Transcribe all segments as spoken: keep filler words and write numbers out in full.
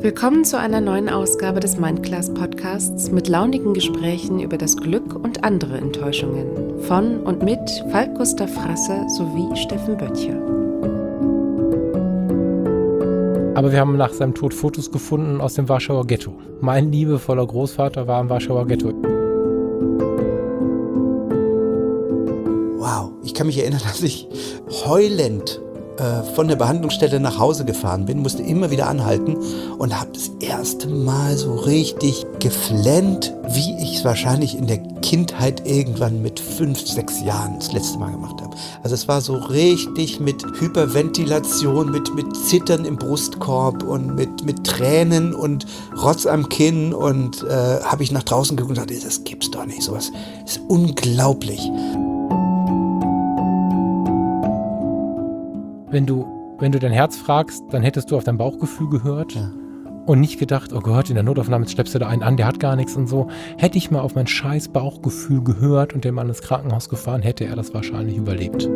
Willkommen zu einer neuen Ausgabe des Mindclass Podcasts mit launigen Gesprächen über das Glück und andere Enttäuschungen von und mit Falk Gustav Frasse sowie Steffen Böttcher. Aber wir haben nach seinem Tod Fotos gefunden aus dem Warschauer Ghetto. Mein liebevoller Großvater war im Warschauer Ghetto. Wow, ich kann mich erinnern, dass ich heulend äh, von der Behandlungsstelle nach Hause gefahren bin, musste immer wieder anhalten und habe das erste Mal so richtig geflennt, wie ich es wahrscheinlich in der Kindheit irgendwann mit fünf, sechs Jahren das letzte Mal gemacht habe. Also es war so richtig mit Hyperventilation, mit, mit Zittern im Brustkorb und mit, mit Tränen und Rotz am Kinn und äh, habe ich nach draußen geguckt und dachte, das gibt's doch nicht, sowas ist unglaublich. Wenn du, wenn du dein Herz fragst, dann hättest du auf dein Bauchgefühl gehört ja. und nicht gedacht, oh Gott, in der Notaufnahme schleppst du da einen an, der hat gar nichts und so. Hätte ich mal auf mein scheiß Bauchgefühl gehört und den Mann ins Krankenhaus gefahren, hätte er das wahrscheinlich überlebt.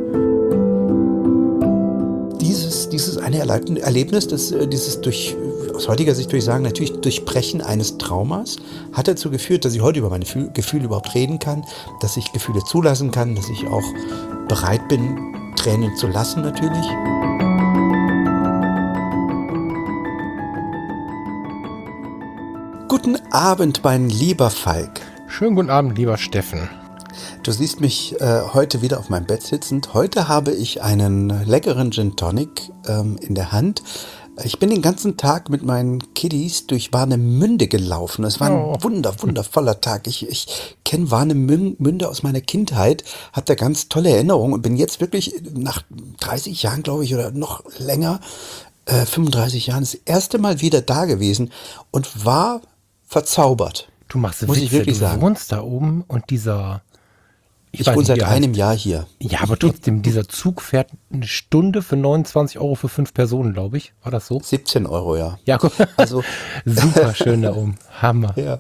Dieses, dieses eine Erlebnis, das, dieses durch, aus heutiger Sicht würde ich sagen, natürlich Durchbrechen eines Traumas, hat dazu geführt, dass ich heute über meine Gefühle überhaupt reden kann, dass ich Gefühle zulassen kann, dass ich auch bereit bin, Tränen zu lassen natürlich. Guten Abend, mein lieber Falk. Schönen guten Abend, lieber Steffen. Du siehst mich äh, heute wieder auf meinem Bett sitzend. Heute habe ich einen leckeren Gin Tonic ähm, in der Hand. Ich bin den ganzen Tag mit meinen Kiddies durch Warnemünde gelaufen. Es war ein oh. wunder, wundervoller Tag. Ich, ich kenne Warnemünde aus meiner Kindheit, habe da ganz tolle Erinnerungen und bin jetzt wirklich nach dreißig Jahren, glaube ich, oder noch länger, äh, fünfunddreißig Jahren, das erste Mal wieder da gewesen und war verzaubert. Du machst muss Witze, ich wirklich du sagen. wohnst da oben und dieser... Ich, ich wohne seit einem Jahr hier. Ja, aber trotzdem, dieser Zug fährt eine Stunde für neunundzwanzig Euro für fünf Personen, glaube ich. War das so? siebzehn Euro, ja. Ja, guck. Also, super schön da oben. Hammer. Ja.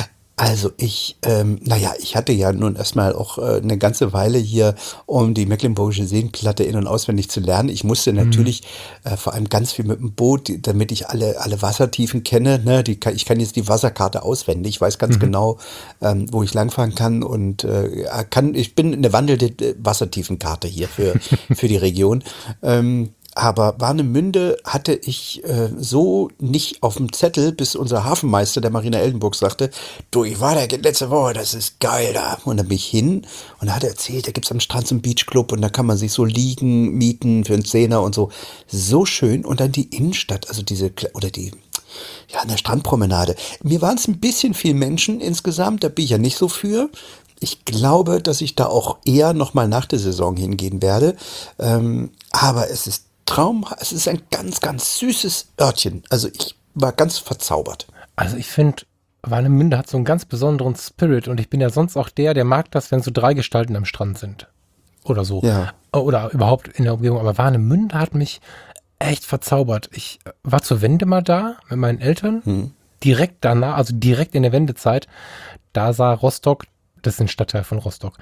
Also ich, ähm, naja, ich hatte ja nun erstmal auch äh, eine ganze Weile hier, um die Mecklenburgische Seenplatte in- und auswendig zu lernen. Ich musste natürlich mhm. äh, vor allem ganz viel mit dem Boot, damit ich alle alle Wassertiefen kenne. Ne? Die kann, ich kann jetzt die Wasserkarte auswendig. Ich weiß ganz mhm. genau, ähm, wo ich langfahren kann und äh, kann. Ich bin eine wandelnde Wassertiefenkarte hier für für die Region. Ähm, Aber Warnemünde hatte ich äh, so nicht auf dem Zettel, bis unser Hafenmeister, der Marina Eldenburg, sagte, du, ich war da letzte Woche, das ist geil da. Und dann bin ich hin und da hat er erzählt, da gibt's am Strand so einen Beachclub und da kann man sich so liegen, mieten für einen Zehner und so. So schön. Und dann die Innenstadt, also diese, oder die, ja, an der Strandpromenade. Mir waren es ein bisschen viel Menschen insgesamt, da bin ich ja nicht so für. Ich glaube, dass ich da auch eher nochmal nach der Saison hingehen werde. Ähm, aber es ist Traum, es ist ein ganz, ganz süßes Örtchen. Also ich war ganz verzaubert. Also ich finde, Warnemünde hat so einen ganz besonderen Spirit und ich bin ja sonst auch der, der mag das, wenn so drei Gestalten am Strand sind. Oder so. Ja. Oder überhaupt in der Umgebung. Aber Warnemünde hat mich echt verzaubert. Ich war zur Wende mal da mit meinen Eltern. Hm. Direkt danach, also direkt in der Wendezeit, da sah Rostock, das ist ein Stadtteil von Rostock,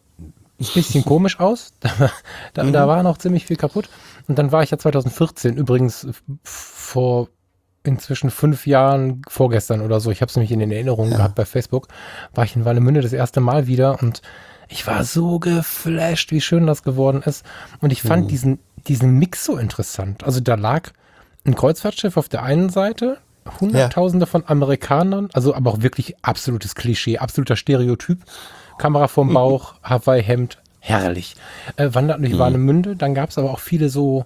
ein bisschen komisch aus. Da, da, mhm. da war noch ziemlich viel kaputt. Und dann war ich ja zwanzig vierzehn, übrigens vor inzwischen fünf Jahren, vorgestern oder so, ich habe es nämlich in den Erinnerungen ja. gehabt bei Facebook, war ich in Warnemünde das erste Mal wieder und ich war so geflasht, wie schön das geworden ist. Und ich fand mhm. diesen, diesen Mix so interessant. Also da lag ein Kreuzfahrtschiff auf der einen Seite, Hunderttausende ja. von Amerikanern, also aber auch wirklich absolutes Klischee, absoluter Stereotyp. Kamera vorm Bauch, Hawaii-Hemd, herrlich. Äh, wandert durch mhm. Warnemünde, dann gab es aber auch viele so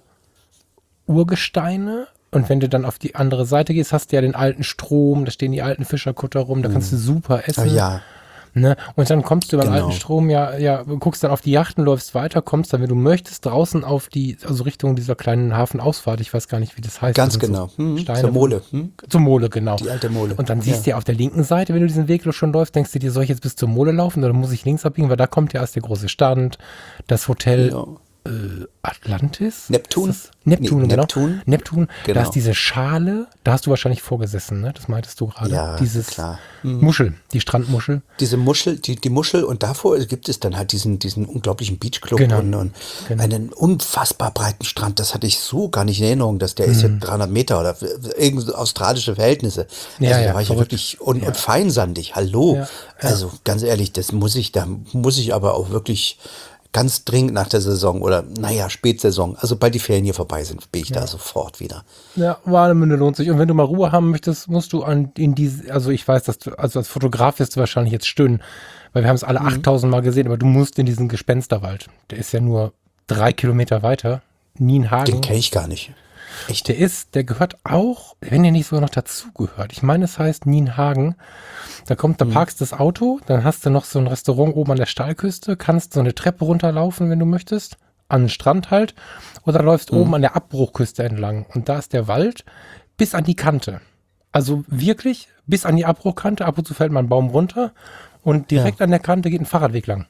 Urgesteine und wenn du dann auf die andere Seite gehst, hast du ja den alten Strom, da stehen die alten Fischerkutter rum, da kannst du super essen. Oh, ja. Ne? Und dann kommst du beim genau. alten Strom, ja, ja, guckst dann auf die Yachten, läufst weiter, kommst dann, wenn du möchtest, draußen auf die, also Richtung dieser kleinen Hafenausfahrt, ich weiß gar nicht, wie das heißt. Ganz das genau. So hm. Steine, zur Mole. Hm? Zur Mole, genau. Die alte Mole. Und dann siehst ja. du ja auf der linken Seite, wenn du diesen Weg schon läufst, denkst du dir, soll ich jetzt bis zur Mole laufen oder muss ich links abbiegen, weil da kommt ja erst der große Stand, das Hotel, ja. äh, Atlantis? Neptun? Ist das- Neptun, Nee, genau. Neptun. Neptun, da Genau. ist diese Schale, da hast du wahrscheinlich vorgesessen, ne? Das meintest du gerade. Ja, Dieses klar. Muschel, die Strandmuschel. Diese Muschel, die, die Muschel und davor gibt es dann halt diesen, diesen unglaublichen Beachclub Genau. und, und Genau. einen unfassbar breiten Strand. Das hatte ich so gar nicht in Erinnerung, dass der ist Mhm. ja dreihundert Meter oder irgend australische Verhältnisse. Ja, also ja, da war ich ja verrückt. wirklich und, Ja. und feinsandig. Hallo. Ja, ja. Also ganz ehrlich, das muss ich, da muss ich aber auch wirklich ganz dringend nach der Saison oder naja, Spätsaison, also bald die Ferien hier vorbei sind, bin ich da sofort wieder. Ja, Warnemünde lohnt sich. Und wenn du mal Ruhe haben möchtest, musst du an in diese, also ich weiß, dass du, also als Fotograf wirst du wahrscheinlich jetzt stöhnen, weil wir haben es alle achttausend Mal gesehen, aber du musst in diesen Gespensterwald. Der ist ja nur drei Kilometer weiter. Nienhagen. Den kenne ich gar nicht. Echt? Der ist, der gehört auch, wenn der nicht sogar noch dazu gehört. Ich meine, es heißt Nienhagen. Da kommt, da parkst das Auto, dann hast du noch so ein Restaurant oben an der Steilküste, kannst so eine Treppe runterlaufen, wenn du möchtest, an den Strand halt, oder läufst oben an der Abbruchküste entlang. Und da ist der Wald bis an die Kante. Also wirklich bis an die Abbruchkante. Ab und zu fällt mal ein Baum runter und direkt an der Kante geht ein Fahrradweg lang.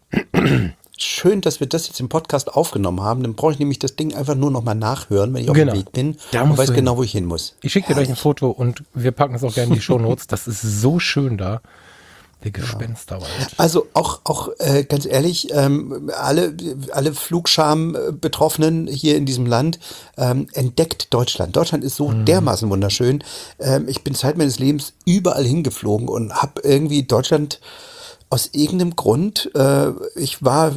Schön, dass wir das jetzt im Podcast aufgenommen haben. Dann brauche ich nämlich das Ding einfach nur noch mal nachhören, wenn ich auf Genau. dem Weg bin Da und musst weiß du hin. genau, wo ich hin muss. Ich schicke dir gleich ein Foto und wir packen es auch gerne in die Shownotes. Das ist so schön da. Der Gespensterwald. Also auch, auch äh, ganz ehrlich, ähm, alle, alle Flugscham-Betroffenen hier in diesem Land, ähm, entdeckt Deutschland. Deutschland ist so dermaßen wunderschön. Ähm, ich bin Zeit meines Lebens überall hingeflogen und habe irgendwie Deutschland aus irgendeinem Grund, äh, ich war,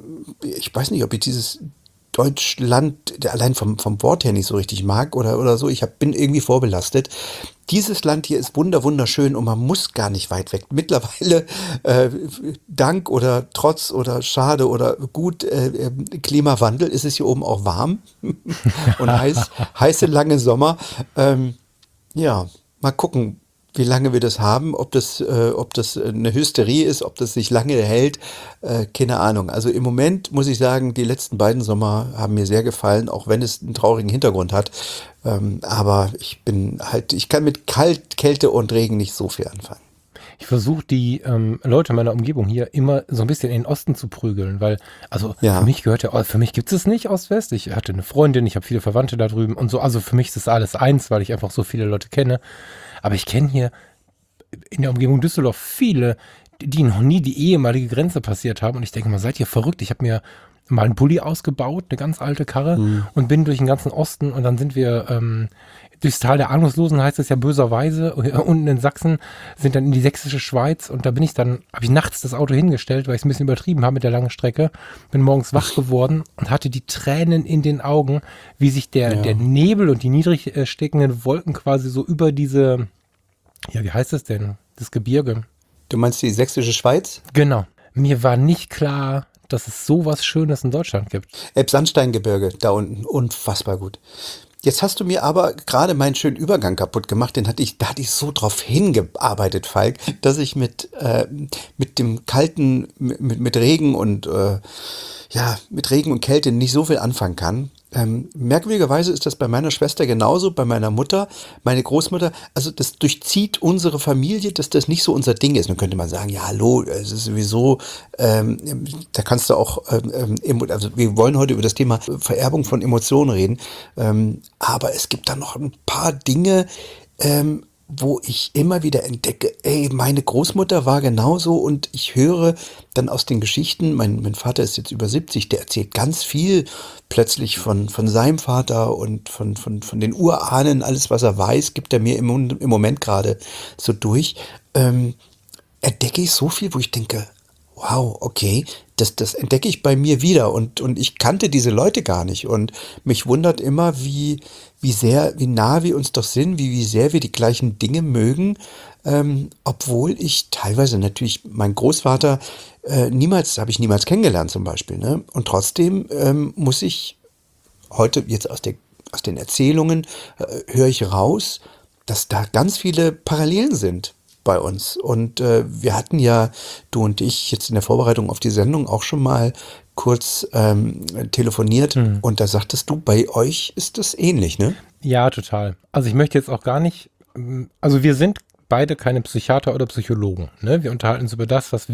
ich weiß nicht, ob ich dieses Deutschland allein vom, vom Wort her nicht so richtig mag oder, oder so. Ich hab, bin irgendwie vorbelastet. Dieses Land hier ist wunder wunderschön und man muss gar nicht weit weg. Mittlerweile, äh, dank oder trotz oder schade oder gut äh, Klimawandel, ist es hier oben auch warm und heiß, heiße lange Sommer. Ähm, ja, mal gucken, wie lange wir das haben, ob das, äh, ob das eine Hysterie ist, ob das sich lange hält, äh, keine Ahnung. Also im Moment muss ich sagen, die letzten beiden Sommer haben mir sehr gefallen, auch wenn es einen traurigen Hintergrund hat. Ähm, aber ich bin halt, ich kann mit Kalt, Kälte und Regen nicht so viel anfangen. Ich versuche die ähm, Leute meiner Umgebung hier immer so ein bisschen in den Osten zu prügeln, weil, also Ja. für mich gehört ja, für mich gibt es nicht Ost-West. Ich hatte eine Freundin, ich habe viele Verwandte da drüben und so, also für mich ist das alles eins, weil ich einfach so viele Leute kenne. Aber ich kenne hier in der Umgebung Düsseldorf viele, die noch nie die ehemalige Grenze passiert haben und ich denke mal, seid ihr verrückt? Ich habe mir mal einen Bulli ausgebaut, eine ganz alte Karre und bin durch den ganzen Osten und dann sind wir ähm, durchs Tal der Ahnungslosen, heißt es ja böserweise, unten in Sachsen, sind dann in die sächsische Schweiz und da bin ich dann, habe ich nachts das Auto hingestellt, weil ich es ein bisschen übertrieben habe mit der langen Strecke, bin morgens wach geworden und hatte die Tränen in den Augen, wie sich der, Ja. der Nebel und die niedrig äh, steckenden Wolken quasi so über diese, ja, wie heißt das denn, das Gebirge. Du meinst die sächsische Schweiz? Genau. Mir war nicht klar, dass es sowas Schönes in Deutschland gibt. Elbsandsteingebirge, da unten, unfassbar gut. Jetzt hast du mir aber gerade meinen schönen Übergang kaputt gemacht, den hatte ich, da hatte ich so drauf hingearbeitet, Falk, dass ich mit, äh, mit dem kalten, mit, mit Regen und äh, ja, mit Regen und Kälte nicht so viel anfangen kann. Ähm, merkwürdigerweise ist das bei meiner Schwester genauso, bei meiner Mutter, meine Großmutter, also das durchzieht unsere Familie, dass das nicht so unser Ding ist. Nun könnte man sagen, ja hallo, es ist sowieso, ähm, da kannst du auch, ähm, also wir wollen heute über das Thema Vererbung von Emotionen reden, ähm, aber es gibt da noch ein paar Dinge, ähm, wo ich immer wieder entdecke, ey, meine Großmutter war genauso und ich höre dann aus den Geschichten, mein, mein Vater ist jetzt über siebzig, der erzählt ganz viel plötzlich von, von seinem Vater und von, von, von den Urahnen, alles was er weiß, gibt er mir im, im Moment gerade so durch, ähm, entdecke ich so viel, wo ich denke, wow, okay, das, das entdecke ich bei mir wieder und, und ich kannte diese Leute gar nicht und mich wundert immer, wie, wie sehr, wie nah wir uns doch sind, wie, wie sehr wir die gleichen Dinge mögen, ähm, obwohl ich teilweise natürlich, mein Großvater, äh, niemals, habe ich niemals kennengelernt zum Beispiel, ne? Und trotzdem ähm, muss ich heute jetzt aus der, aus den Erzählungen, äh, höre ich raus, dass da ganz viele Parallelen sind bei uns. Und äh, wir hatten ja, du und ich, jetzt in der Vorbereitung auf die Sendung auch schon mal kurz ähm, telefoniert mhm. und da sagtest du, bei euch ist das ähnlich, ne? Ja, total. Also ich möchte jetzt auch gar nicht, also wir sind beide keine Psychiater oder Psychologen, ne? Wir unterhalten uns über das, was wir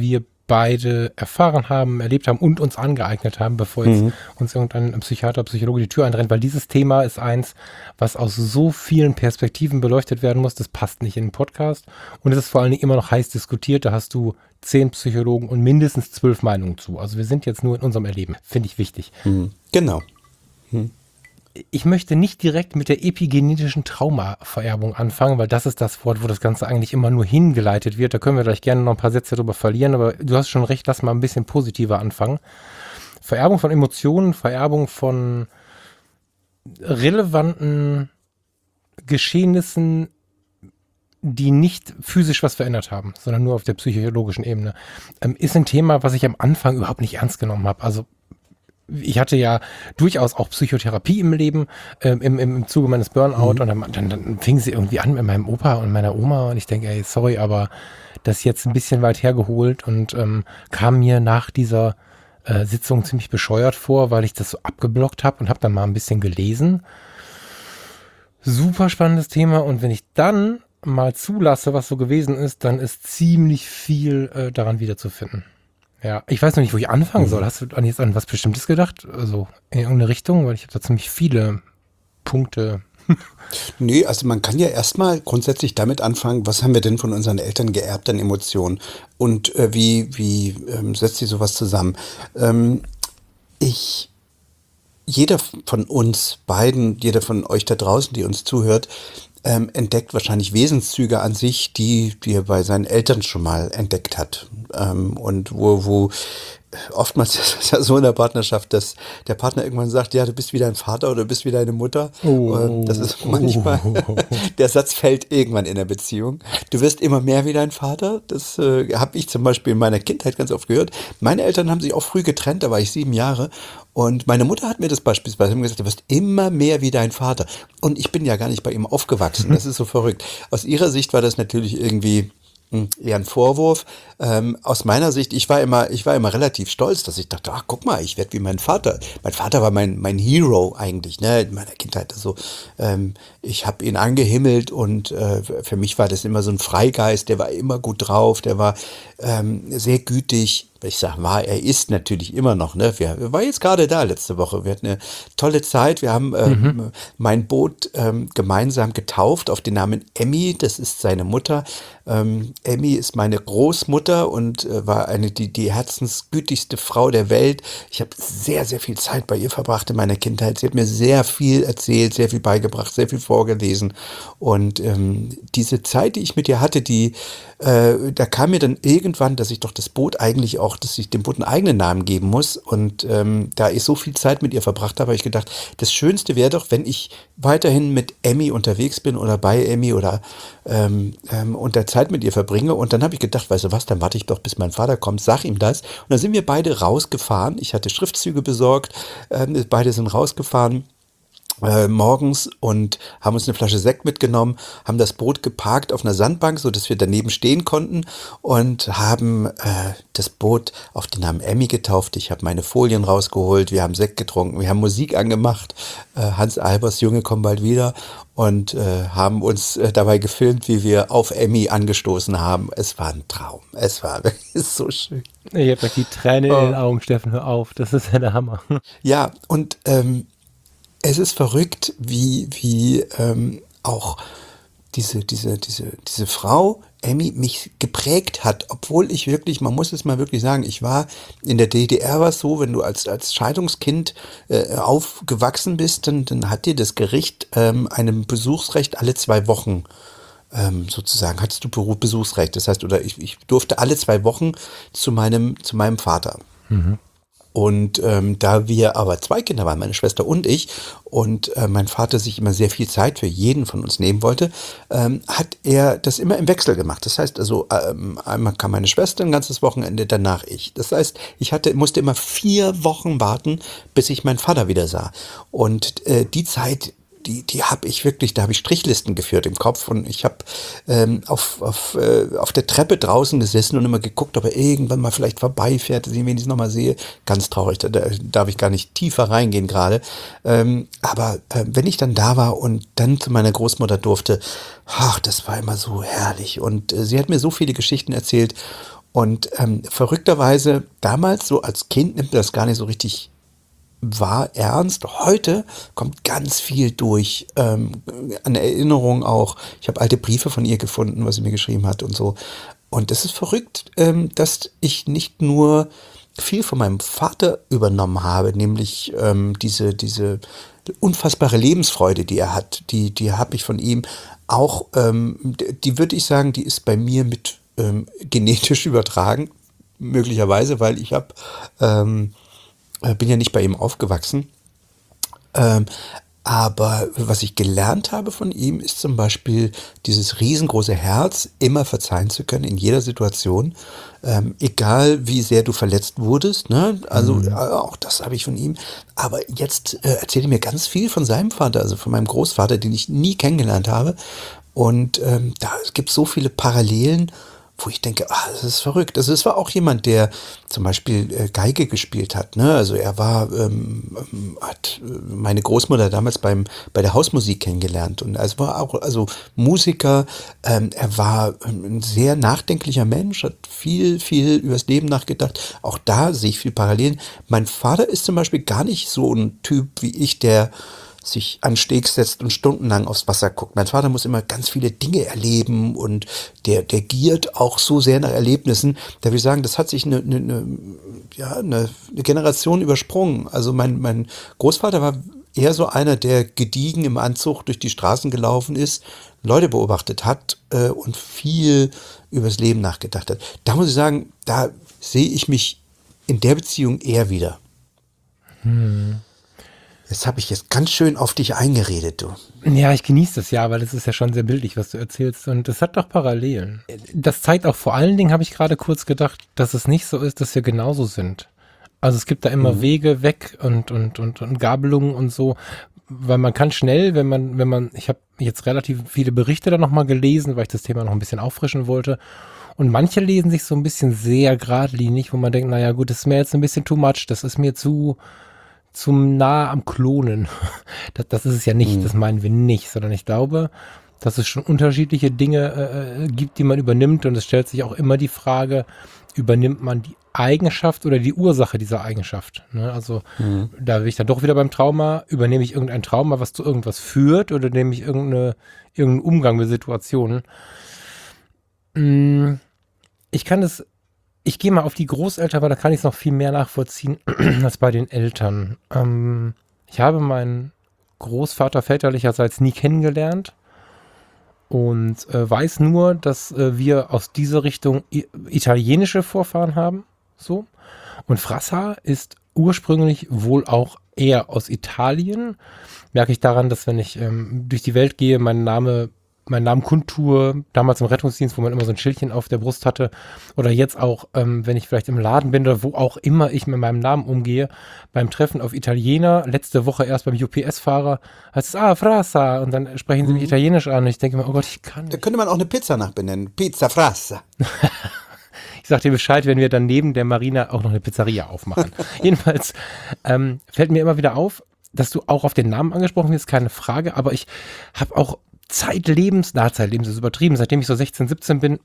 beide erfahren haben, erlebt haben und uns angeeignet haben, bevor jetzt Mhm. uns irgendein Psychiater, Psychologe die Tür einrennt, weil dieses Thema ist eins, was aus so vielen Perspektiven beleuchtet werden muss, das passt nicht in den Podcast und es ist vor allen Dingen immer noch heiß diskutiert, da hast du zehn Psychologen und mindestens zwölf Meinungen zu. Also wir sind jetzt nur in unserem Erleben, finde ich wichtig. Mhm. Genau. Ich möchte nicht direkt mit der epigenetischen Traumavererbung anfangen, weil das ist das Wort, wo das Ganze eigentlich immer nur hingeleitet wird. Da können wir gleich gerne noch ein paar Sätze drüber verlieren, aber du hast schon recht, lass mal ein bisschen positiver anfangen. Vererbung von Emotionen, Vererbung von relevanten Geschehnissen, die nicht physisch was verändert haben, sondern nur auf der psychologischen Ebene, ähm, ist ein Thema, was ich am Anfang überhaupt nicht ernst genommen habe. Also ich hatte ja durchaus auch Psychotherapie im Leben, ähm, im, im, im Zuge meines Burnout, mhm. und dann, dann, dann fing sie irgendwie an mit meinem Opa und meiner Oma und ich denke, ey, sorry, aber das ist jetzt ein bisschen weit hergeholt und ähm, kam mir nach dieser äh, Sitzung ziemlich bescheuert vor, weil ich das so abgeblockt habe und habe dann mal ein bisschen gelesen. Super spannendes Thema und wenn ich dann mal zulasse, was so gewesen ist, dann ist ziemlich viel äh, daran wiederzufinden. Ja, ich weiß noch nicht, wo ich anfangen soll. Hast du an jetzt an was Bestimmtes gedacht? Also in irgendeine Richtung? Weil ich habe da ziemlich viele Punkte. Nee, also man kann ja erstmal grundsätzlich damit anfangen, was haben wir denn von unseren Eltern geerbt an Emotionen und äh, wie, wie ähm, setzt sich sowas zusammen? Ähm, ich, jeder von uns beiden, jeder von euch da draußen, die uns zuhört, Ähm, entdeckt wahrscheinlich Wesenszüge an sich, die, die er bei seinen Eltern schon mal entdeckt hat. Ähm, und wo, wo oftmals ist es ja so in der Partnerschaft, dass der Partner irgendwann sagt, ja, du bist wie dein Vater oder du bist wie deine Mutter. Oh, ähm, das ist manchmal, oh. Der Satz fällt irgendwann in der Beziehung. Du wirst immer mehr wie dein Vater. Das äh, habe ich zum Beispiel in meiner Kindheit ganz oft gehört. Meine Eltern haben sich auch früh getrennt, da war ich sieben Jahre. Und meine Mutter hat mir das beispielsweise gesagt, du wirst immer mehr wie dein Vater. Und ich bin ja gar nicht bei ihm aufgewachsen. Das ist so verrückt. Aus ihrer Sicht war das natürlich irgendwie eher ein Vorwurf. Ähm, aus meiner Sicht, ich war immer, ich war immer relativ stolz, dass ich dachte, ach, guck mal, ich werde wie mein Vater. Mein Vater war mein, mein Hero eigentlich, ne, in meiner Kindheit. Also, ähm, ich habe ihn angehimmelt und äh, für mich war das immer so ein Freigeist, der war immer gut drauf, der war ähm, sehr gütig. Ich sag war, er ist natürlich immer noch, ne? Wir, wir war jetzt gerade da letzte Woche. Wir hatten eine tolle Zeit. Wir haben ähm, mhm. mein Boot ähm, gemeinsam getauft auf den Namen Emmy. Das ist seine Mutter. Ähm, Emmy ist meine Großmutter und äh, war eine die, die herzensgütigste Frau der Welt. Ich habe sehr, sehr viel Zeit bei ihr verbracht in meiner Kindheit. Sie hat mir sehr viel erzählt, sehr viel beigebracht, sehr viel vorgelesen. Und ähm, diese Zeit, die ich mit ihr hatte, die äh, da kam mir dann irgendwann, dass ich doch das Boot eigentlich auch, dass ich dem Boot einen eigenen Namen geben muss. Und ähm, da ich so viel Zeit mit ihr verbracht habe, habe ich gedacht, das Schönste wäre doch, wenn ich weiterhin mit Emmy unterwegs bin oder bei Emmy oder ähm, ähm, und der Zeit mit ihr verbringe. Und dann habe ich gedacht, weißt du was, dann warte ich doch, bis mein Vater kommt, sag ihm das. Und dann sind wir beide rausgefahren. Ich hatte Schriftzüge besorgt, ähm, beide sind rausgefahren. Äh, morgens und haben uns eine Flasche Sekt mitgenommen, haben das Boot geparkt auf einer Sandbank, so dass wir daneben stehen konnten und haben äh, das Boot auf den Namen Emmy getauft. Ich habe meine Folien rausgeholt, wir haben Sekt getrunken, wir haben Musik angemacht. Äh, Hans Albers Junge kommen bald wieder und äh, haben uns äh, dabei gefilmt, wie wir auf Emmy angestoßen haben. Es war ein Traum. Es war wirklich so schön. Ich habe gleich die Tränen oh. in den Augen, Steffen, hör auf. Das ist ja der Hammer. Ja, und ähm, es ist verrückt, wie, wie ähm, auch diese, diese, diese, diese Frau, Emmy, mich geprägt hat, obwohl ich wirklich, man muss es mal wirklich sagen, ich war in der D D R war es so, wenn du als, als Scheidungskind äh, aufgewachsen bist, dann, dann hat dir das Gericht ähm, ein Besuchsrecht alle zwei Wochen ähm, sozusagen, hattest du Besuchsrecht. Das heißt, oder ich, ich durfte alle zwei Wochen zu meinem, zu meinem Vater. Mhm. Und ähm, da wir aber zwei Kinder waren, meine Schwester und ich, und äh, mein Vater sich immer sehr viel Zeit für jeden von uns nehmen wollte, ähm, hat er das immer im Wechsel gemacht. Das heißt also, ähm, einmal kam meine Schwester ein ganzes Wochenende, danach ich. Das heißt, ich hatte, musste immer vier Wochen warten, bis ich meinen Vater wieder sah. Und äh, die Zeit, die, die habe ich wirklich, da habe ich Strichlisten geführt im Kopf und ich habe ähm, auf, auf, äh, auf der Treppe draußen gesessen und immer geguckt, ob er irgendwann mal vielleicht vorbeifährt, dass ich ihn wenigstens nochmal sehe. Ganz traurig, da, da darf ich gar nicht tiefer reingehen gerade. Ähm, aber äh, wenn ich dann da war und dann zu meiner Großmutter durfte, ach, das war immer so herrlich und äh, sie hat mir so viele Geschichten erzählt. Und ähm, verrückterweise, damals so als Kind nimmt man das gar nicht so richtig wahr, ernst. Heute kommt ganz viel durch, ähm, an Erinnerungen auch. Ich habe alte Briefe von ihr gefunden, was sie mir geschrieben hat und so. Und es ist verrückt, ähm, dass ich nicht nur viel von meinem Vater übernommen habe, nämlich ähm, diese, diese unfassbare Lebensfreude, die er hat, die, die habe ich von ihm auch, ähm, die, die würde ich sagen, die ist bei mir mit ähm, genetisch übertragen, möglicherweise, weil ich habe, ähm, bin ja nicht bei ihm aufgewachsen, ähm, aber was ich gelernt habe von ihm, ist zum Beispiel dieses riesengroße Herz, immer verzeihen zu können in jeder Situation, ähm, egal wie sehr du verletzt wurdest, ne? Also mhm. äh, auch das habe ich von ihm. Aber jetzt äh, erzählt er mir ganz viel von seinem Vater, also von meinem Großvater, den ich nie kennengelernt habe. Und ähm, da gibt es so viele Parallelen, wo ich denke, ah, das ist verrückt. Also es war auch jemand, der zum Beispiel äh, Geige gespielt hat. Ne? Also er war, ähm, hat meine Großmutter damals beim bei der Hausmusik kennengelernt und also war auch also Musiker. Ähm, er war ein sehr nachdenklicher Mensch, hat viel viel übers Leben nachgedacht. Auch da sehe ich viel Parallelen. Mein Vater ist zum Beispiel gar nicht so ein Typ wie ich, der sich an den Steg setzt und stundenlang aufs Wasser guckt. Mein Vater muss immer ganz viele Dinge erleben und der, der giert auch so sehr nach Erlebnissen. Da will ich sagen, das hat sich eine, eine, eine, ja, eine, eine Generation übersprungen. Also mein, mein Großvater war eher so einer, der gediegen im Anzug durch die Straßen gelaufen ist, Leute beobachtet hat äh, und viel übers Leben nachgedacht hat. Da muss ich sagen, da sehe ich mich in der Beziehung eher wieder. Hm. Jetzt habe ich jetzt ganz schön auf dich eingeredet, du. Ja, ich genieße das ja, weil das ist ja schon sehr bildlich, was du erzählst. Und das hat doch Parallelen. Das zeigt auch vor allen Dingen, habe ich gerade kurz gedacht, dass es nicht so ist, dass wir genauso sind. Also es gibt da immer mhm. Wege weg und, und, und, und Gabelungen und so. Weil man kann schnell, wenn man, wenn man, ich habe jetzt relativ viele Berichte da nochmal gelesen, weil ich das Thema noch ein bisschen auffrischen wollte. Und manche lesen sich so ein bisschen sehr geradlinig, wo man denkt, naja gut, das ist mir jetzt ein bisschen too much, das ist mir zu... zum nah am Klonen. Das, das ist es ja nicht, mhm. das meinen wir nicht, sondern ich glaube, dass es schon unterschiedliche Dinge äh, gibt, die man übernimmt und es stellt sich auch immer die Frage, übernimmt man die Eigenschaft oder die Ursache dieser Eigenschaft? Ne? Also mhm. da bin ich dann doch wieder beim Trauma, übernehme ich irgendein Trauma, was zu irgendwas führt oder nehme ich irgendeine, irgendeinen Umgang mit Situationen? Ich kann das Ich gehe mal auf die Großeltern, weil da kann ich es noch viel mehr nachvollziehen als bei den Eltern. Ähm, ich habe meinen Großvater väterlicherseits nie kennengelernt und äh, weiß nur, dass äh, wir aus dieser Richtung i- italienische Vorfahren haben. So. Und Frassa ist ursprünglich wohl auch eher aus Italien. Merke ich daran, dass wenn ich ähm, durch die Welt gehe, mein Name meinen Namen kundtue, damals im Rettungsdienst, wo man immer so ein Schildchen auf der Brust hatte, oder jetzt auch, ähm, wenn ich vielleicht im Laden bin oder wo auch immer ich mit meinem Namen umgehe, beim Treffen auf Italiener, letzte Woche erst beim U P S-Fahrer, heißt es, ah, Frassa, und dann sprechen sie mich Italienisch an und ich denke mir, oh Gott, ich kann nicht. Da könnte man auch eine Pizza nach benennen, Pizza Frassa. Ich sag dir Bescheid, wenn wir dann neben der Marina auch noch eine Pizzeria aufmachen. Jedenfalls ähm, fällt mir immer wieder auf, dass du auch auf den Namen angesprochen wirst, keine Frage, aber ich habe auch Zeitlebens, na, Zeitlebens ist übertrieben, seitdem ich so sechzehn, siebzehn bin,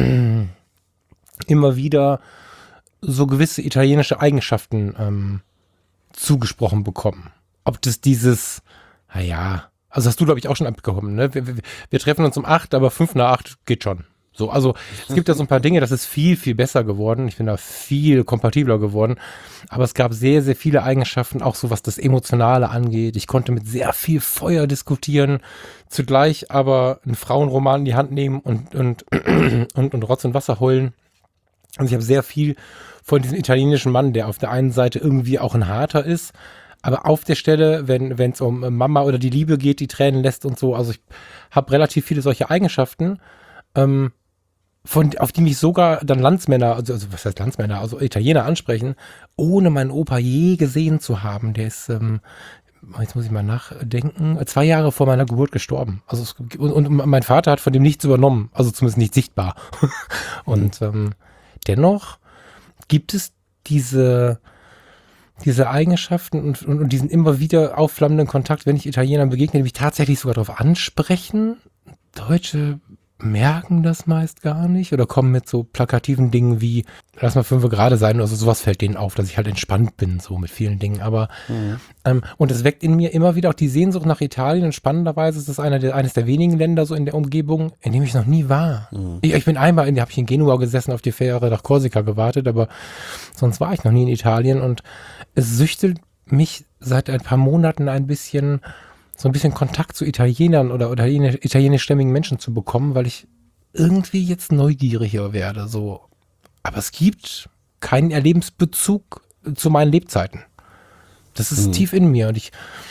immer wieder so gewisse italienische Eigenschaften ähm, zugesprochen bekommen. Ob das dieses, naja, also hast du, glaube ich, auch schon abgekommen, ne? Wir, wir, wir treffen uns um acht, aber fünf nach acht geht schon. So, also es gibt ja so ein paar Dinge, das ist viel, viel besser geworden. Ich bin da viel kompatibler geworden. Aber es gab sehr, sehr viele Eigenschaften, auch so was das Emotionale angeht. Ich konnte mit sehr viel Feuer diskutieren, zugleich aber einen Frauenroman in die Hand nehmen und, und, und, und Rotz und Wasser heulen. Also ich habe sehr viel von diesem italienischen Mann, der auf der einen Seite irgendwie auch ein harter ist, aber auf der Stelle, wenn wenn es um Mama oder die Liebe geht, die Tränen lässt und so. Also ich habe relativ viele solche Eigenschaften, ähm, von, auf die mich sogar dann Landsmänner, also, also was heißt Landsmänner, also Italiener ansprechen, ohne meinen Opa je gesehen zu haben. Der ist, ähm, jetzt muss ich mal nachdenken, zwei Jahre vor meiner Geburt gestorben. Also es, und, und mein Vater hat von dem nichts übernommen, also zumindest nicht sichtbar. Und ähm, dennoch gibt es diese, diese Eigenschaften und, und, und diesen immer wieder aufflammenden Kontakt, wenn ich Italienern begegne, die mich tatsächlich sogar darauf ansprechen, Deutsche merken das meist gar nicht oder kommen mit so plakativen Dingen wie, lass mal fünf gerade sein, also sowas fällt denen auf, dass ich halt entspannt bin, so mit vielen Dingen, aber mhm. ähm, und es weckt in mir immer wieder auch die Sehnsucht nach Italien und spannenderweise ist das einer der, eines der wenigen Länder so in der Umgebung, in dem ich noch nie war. Mhm. Ich, ich bin einmal, in, habe ich in Genua gesessen, auf die Fähre nach Korsika gewartet, aber sonst war ich noch nie in Italien und es süchtelt mich seit ein paar Monaten ein bisschen so ein bisschen Kontakt zu Italienern oder, oder italienischstämmigen Menschen zu bekommen, weil ich irgendwie jetzt neugieriger werde. So. Aber es gibt keinen Erlebensbezug zu meinen Lebzeiten. Das ist hm. tief in mir. Und ich,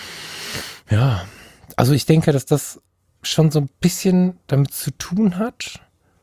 ja, also ich denke, dass das schon so ein bisschen damit zu tun hat.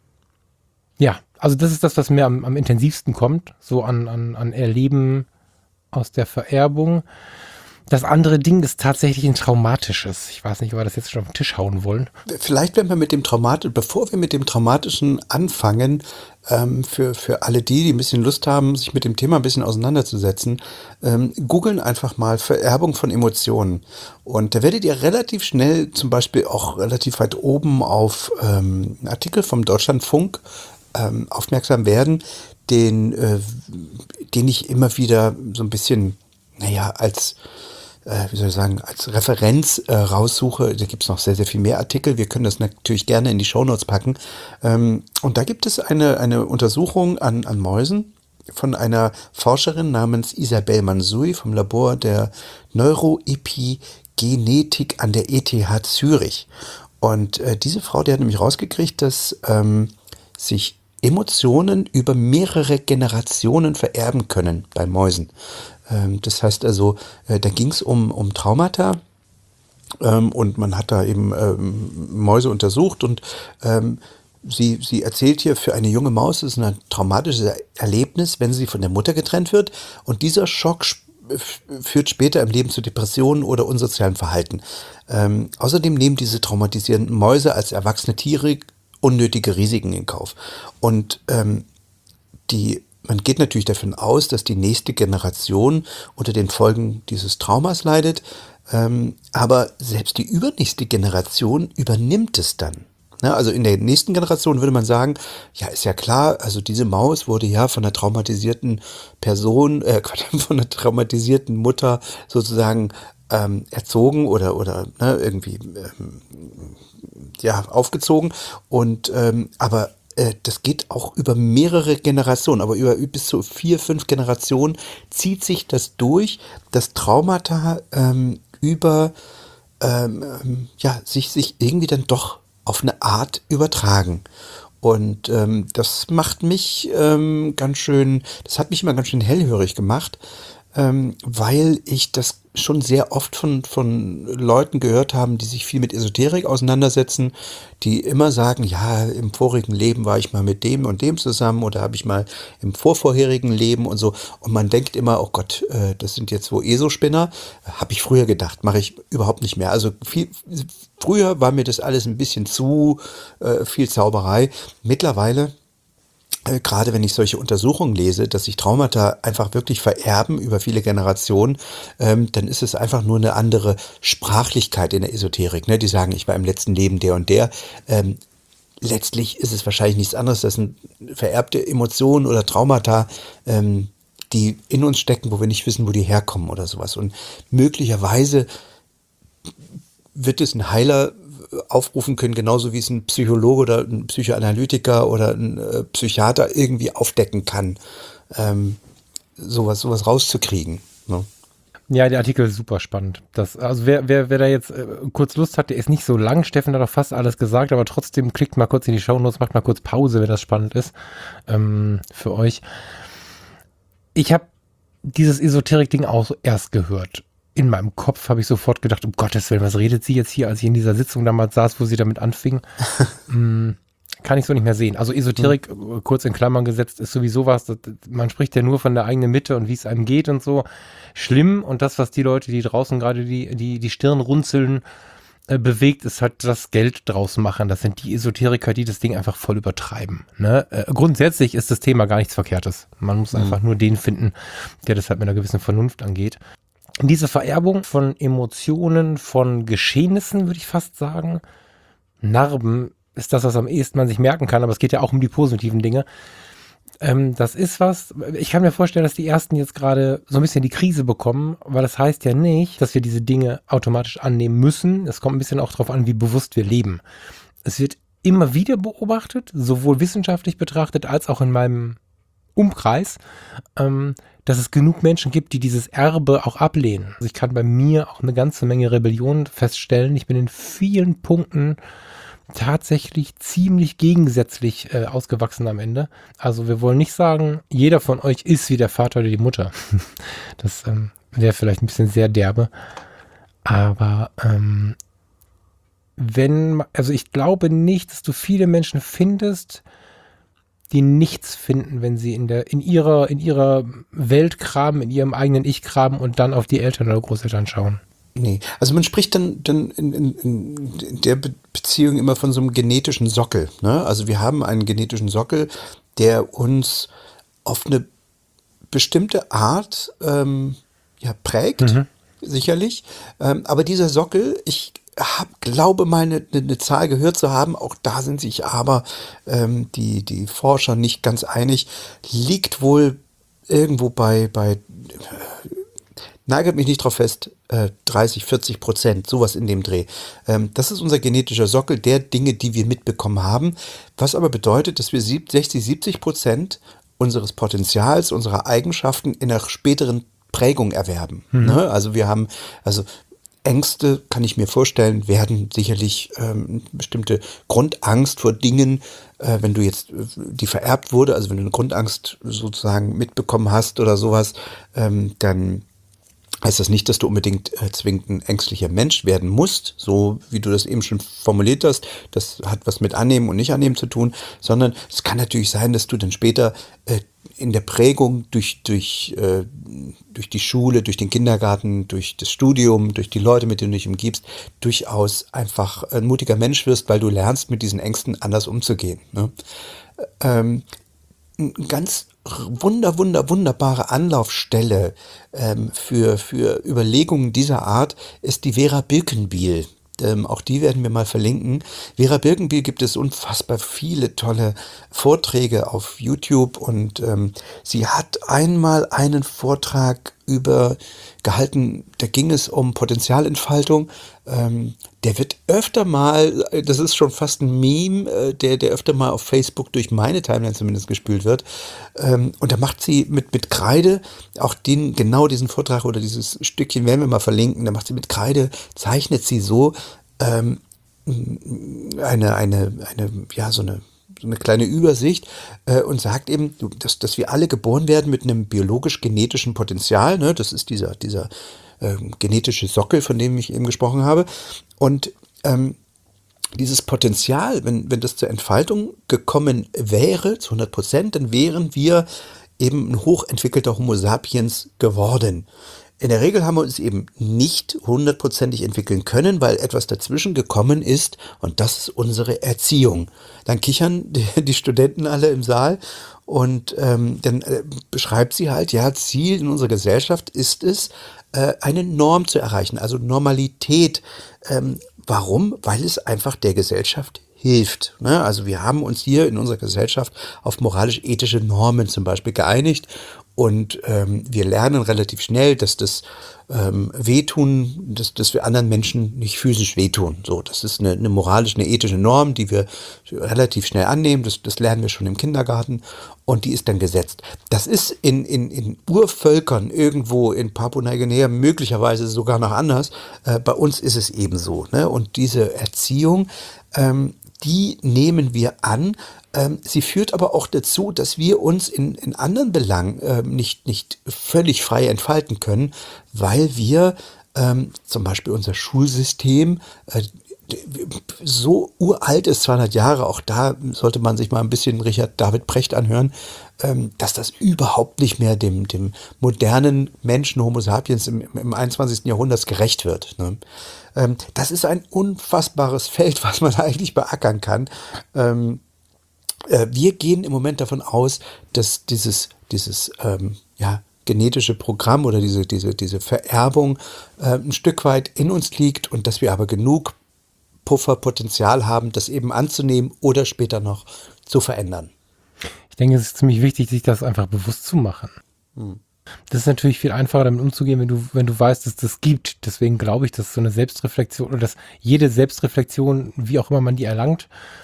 Ja, also das ist das, was mir am, am intensivsten kommt, so an, an, an Erleben aus der Vererbung. Das andere Ding ist tatsächlich ein traumatisches. Ich weiß nicht, ob wir das jetzt schon auf den Tisch hauen wollen. Vielleicht, wenn wir mit dem Traumatischen, bevor wir mit dem Traumatischen anfangen, ähm, für, für alle die, die ein bisschen Lust haben, sich mit dem Thema ein bisschen auseinanderzusetzen, ähm, googeln einfach mal Vererbung von Emotionen. Und da werdet ihr relativ schnell, zum Beispiel auch relativ weit oben auf ähm, einen Artikel vom Deutschlandfunk ähm, aufmerksam werden, den, äh, den ich immer wieder so ein bisschen, naja, als wie soll ich sagen, als Referenz äh, raussuche. Da gibt es noch sehr, sehr viel mehr Artikel. Wir können das natürlich gerne in die Shownotes packen. Ähm, und da gibt es eine, eine Untersuchung an, an Mäusen von einer Forscherin namens Isabelle Mansuy vom Labor der Neuroepigenetik an der E T H Zürich. Und äh, diese Frau, die hat nämlich rausgekriegt, dass ähm, sich Emotionen über mehrere Generationen vererben können bei Mäusen. Das heißt also, da ging es um, um Traumata ähm, und man hat da eben ähm, Mäuse untersucht und ähm, sie, sie erzählt hier, für eine junge Maus ist es ein traumatisches Erlebnis, wenn sie von der Mutter getrennt wird und dieser Schock führt später im Leben zu Depressionen oder unsozialem Verhalten. Ähm, außerdem nehmen diese traumatisierenden Mäuse als erwachsene Tiere unnötige Risiken in Kauf. Und ähm, die Man geht natürlich davon aus, dass die nächste Generation unter den Folgen dieses Traumas leidet, ähm, aber selbst die übernächste Generation übernimmt es dann. Na, also in der nächsten Generation würde man sagen, ja, ist ja klar, also diese Maus wurde ja von einer traumatisierten Person, äh, von einer traumatisierten Mutter sozusagen ähm, erzogen oder, oder ne, irgendwie ähm, ja, aufgezogen. Und ähm, aber das geht auch über mehrere Generationen, aber über bis zu vier, fünf Generationen zieht sich das durch, dass Traumata ähm, über, ähm, ja, sich, sich irgendwie dann doch auf eine Art übertragen. Und ähm, das macht mich ähm, ganz schön, das hat mich immer ganz schön hellhörig gemacht, ähm, weil ich das schon sehr oft von, von Leuten gehört haben, die sich viel mit Esoterik auseinandersetzen, die immer sagen, ja, im vorigen Leben war ich mal mit dem und dem zusammen oder habe ich mal im vorvorherigen Leben und so. Und man denkt immer, oh Gott, äh, das sind jetzt wo ESO-Spinner. Habe ich früher gedacht, mache ich überhaupt nicht mehr. Also viel, früher war mir das alles ein bisschen zu äh, viel Zauberei. Mittlerweile, Äh, gerade wenn ich solche Untersuchungen lese, dass sich Traumata einfach wirklich vererben über viele Generationen, ähm, dann ist es einfach nur eine andere Sprachlichkeit in der Esoterik. Ne? Die sagen, ich war im letzten Leben der und der. Ähm, letztlich ist es wahrscheinlich nichts anderes, das sind vererbte Emotionen oder Traumata, ähm, die in uns stecken, wo wir nicht wissen, wo die herkommen oder sowas. Und möglicherweise wird es ein Heiler aufrufen können, genauso wie es ein Psychologe oder ein Psychoanalytiker oder ein äh, Psychiater irgendwie aufdecken kann, ähm, sowas, sowas rauszukriegen. Ne? Ja, der Artikel ist super spannend. Das, also wer, wer, wer da jetzt äh, kurz Lust hat, der ist nicht so lang. Steffen hat doch fast alles gesagt, aber trotzdem klickt mal kurz in die Shownotes, macht mal kurz Pause, wenn das spannend ist ähm, für euch. Ich habe dieses Esoterik-Ding auch erst gehört. In meinem Kopf habe ich sofort gedacht, um Gottes Willen, was redet sie jetzt hier, als ich in dieser Sitzung damals saß, wo sie damit anfing? hm, kann ich so nicht mehr sehen. Also Esoterik, mhm. kurz in Klammern gesetzt, ist sowieso was, das, man spricht ja nur von der eigenen Mitte und wie es einem geht und so. Schlimm, und das, was die Leute, die draußen gerade die, die, die Stirn runzeln, äh, bewegt, ist halt das Geld draus machen. Das sind die Esoteriker, die das Ding einfach voll übertreiben. Ne? Äh, grundsätzlich ist das Thema gar nichts Verkehrtes. Man muss mhm. einfach nur den finden, der das halt mit einer gewissen Vernunft angeht. Diese Vererbung von Emotionen, von Geschehnissen, würde ich fast sagen, Narben, ist das, was am ehesten man sich merken kann, aber es geht ja auch um die positiven Dinge. Ähm, das ist was, ich kann mir vorstellen, dass die Ersten jetzt gerade so ein bisschen die Krise bekommen, weil das heißt ja nicht, dass wir diese Dinge automatisch annehmen müssen. Es kommt ein bisschen auch darauf an, wie bewusst wir leben. Es wird immer wieder beobachtet, sowohl wissenschaftlich betrachtet als auch in meinem Umkreis, ähm, dass es genug Menschen gibt, die dieses Erbe auch ablehnen. Also ich kann bei mir auch eine ganze Menge Rebellion feststellen. Ich bin in vielen Punkten tatsächlich ziemlich gegensätzlich äh, ausgewachsen am Ende. Also wir wollen nicht sagen, jeder von euch ist wie der Vater oder die Mutter. Das ähm, wäre vielleicht ein bisschen sehr derbe. Aber ähm, wenn, also ich glaube nicht, dass du viele Menschen findest, die nichts finden, wenn sie in der, in ihrer, in ihrer Welt kramen, in ihrem eigenen Ich kramen und dann auf die Eltern oder Großeltern schauen. Nee, also man spricht dann, dann in, in, in der Be- Beziehung immer von so einem genetischen Sockel. Ne? Also wir haben einen genetischen Sockel, der uns auf eine bestimmte Art ähm, ja, prägt, mhm. sicherlich. Ähm, aber dieser Sockel, ich hab, glaube mal eine, eine Zahl gehört zu haben, auch da sind sich aber ähm, die, die Forscher nicht ganz einig, liegt wohl irgendwo bei, bei nagelt mich nicht drauf fest, äh, dreißig, vierzig Prozent, sowas in dem Dreh. Ähm, das ist unser genetischer Sockel der Dinge, die wir mitbekommen haben, was aber bedeutet, dass wir sechzig, siebzig Prozent unseres Potenzials, unserer Eigenschaften in einer späteren Prägung erwerben. Mhm. Ne? Also wir haben, also Ängste, kann ich mir vorstellen, werden sicherlich ähm, bestimmte Grundangst vor Dingen, äh, wenn du jetzt, äh, die vererbt wurde, also wenn du eine Grundangst sozusagen mitbekommen hast oder sowas, ähm, dann heißt das nicht, dass du unbedingt äh, zwingend ein ängstlicher Mensch werden musst, so wie du das eben schon formuliert hast. Das hat was mit Annehmen und Nicht-Annehmen zu tun, sondern es kann natürlich sein, dass du dann später äh, in der Prägung durch, durch, äh, durch die Schule, durch den Kindergarten, durch das Studium, durch die Leute, mit denen du dich umgibst, durchaus einfach ein mutiger Mensch wirst, weil du lernst, mit diesen Ängsten anders umzugehen. Ne? Ähm, ein ganz wunder, wunder, wunderbare Anlaufstelle ähm, für, für Überlegungen dieser Art ist die Vera Birkenbiel. Ähm, auch die werden wir mal verlinken. Vera Birkenbiel gibt es unfassbar viele tolle Vorträge auf YouTube und ähm, sie hat einmal einen Vortrag über gehalten, da ging es um Potenzialentfaltung. Ähm, der wird öfter mal, das ist schon fast ein Meme, äh, der, der öfter mal auf Facebook durch meine Timeline zumindest gespült wird. Ähm, und da macht sie mit, mit Kreide, auch den, genau diesen Vortrag oder dieses Stückchen werden wir mal verlinken, da macht sie mit Kreide, zeichnet sie so ähm, eine, eine, eine, ja, so eine, so eine kleine Übersicht äh, und sagt eben, dass, dass wir alle geboren werden mit einem biologisch-genetischen Potenzial, ne? Das ist dieser, dieser äh, genetische Sockel, von dem ich eben gesprochen habe. Und ähm, dieses Potenzial, wenn, wenn das zur Entfaltung gekommen wäre, zu hundert Prozent, dann wären wir eben ein hochentwickelter Homo sapiens geworden. In der Regel haben wir uns eben nicht hundertprozentig entwickeln können, weil etwas dazwischen gekommen ist und das ist unsere Erziehung. Dann kichern die, die Studenten alle im Saal und ähm, dann äh, beschreibt sie halt, ja, Ziel in unserer Gesellschaft ist es, äh, eine Norm zu erreichen, also Normalität. Ähm, warum? Weil es einfach der Gesellschaft hilft. Ne? Also wir haben uns hier in unserer Gesellschaft auf moralisch-ethische Normen zum Beispiel geeinigt und ähm, wir lernen relativ schnell, dass das ähm, Wehtun, dass, dass wir anderen Menschen nicht physisch wehtun. So, das ist eine, eine moralische, eine ethische Norm, die wir relativ schnell annehmen. Das, das lernen wir schon im Kindergarten und die ist dann gesetzt. Das ist in, in, in Urvölkern irgendwo in Papua-Neuguinea möglicherweise sogar noch anders. Äh, bei uns ist es eben so. Ne? Und diese Erziehung, ähm, die nehmen wir an. Ähm, sie führt aber auch dazu, dass wir uns in, in anderen Belangen ähm, nicht, nicht völlig frei entfalten können, weil wir ähm, zum Beispiel unser Schulsystem äh, so uralt ist, zweihundert Jahre, auch da sollte man sich mal ein bisschen Richard David Precht anhören, ähm, dass das überhaupt nicht mehr dem, dem modernen Menschen, Homo sapiens im, im einundzwanzigsten Jahrhundert gerecht wird. Ne? Ähm, das ist ein unfassbares Feld, was man eigentlich beackern kann. Ähm, äh, wir gehen im Moment davon aus, dass dieses, dieses ähm, ja, genetische Programm oder diese, diese, diese Vererbung äh, ein Stück weit in uns liegt und dass wir aber genug Pufferpotenzial haben, das eben anzunehmen oder später noch zu verändern. Ich denke, es ist ziemlich wichtig, sich das einfach bewusst zu machen. Hm. Das ist natürlich viel einfacher, damit umzugehen, wenn du, wenn du weißt, dass das gibt. Deswegen glaube ich, dass so eine Selbstreflexion oder dass jede Selbstreflexion, wie auch immer man die erlangt,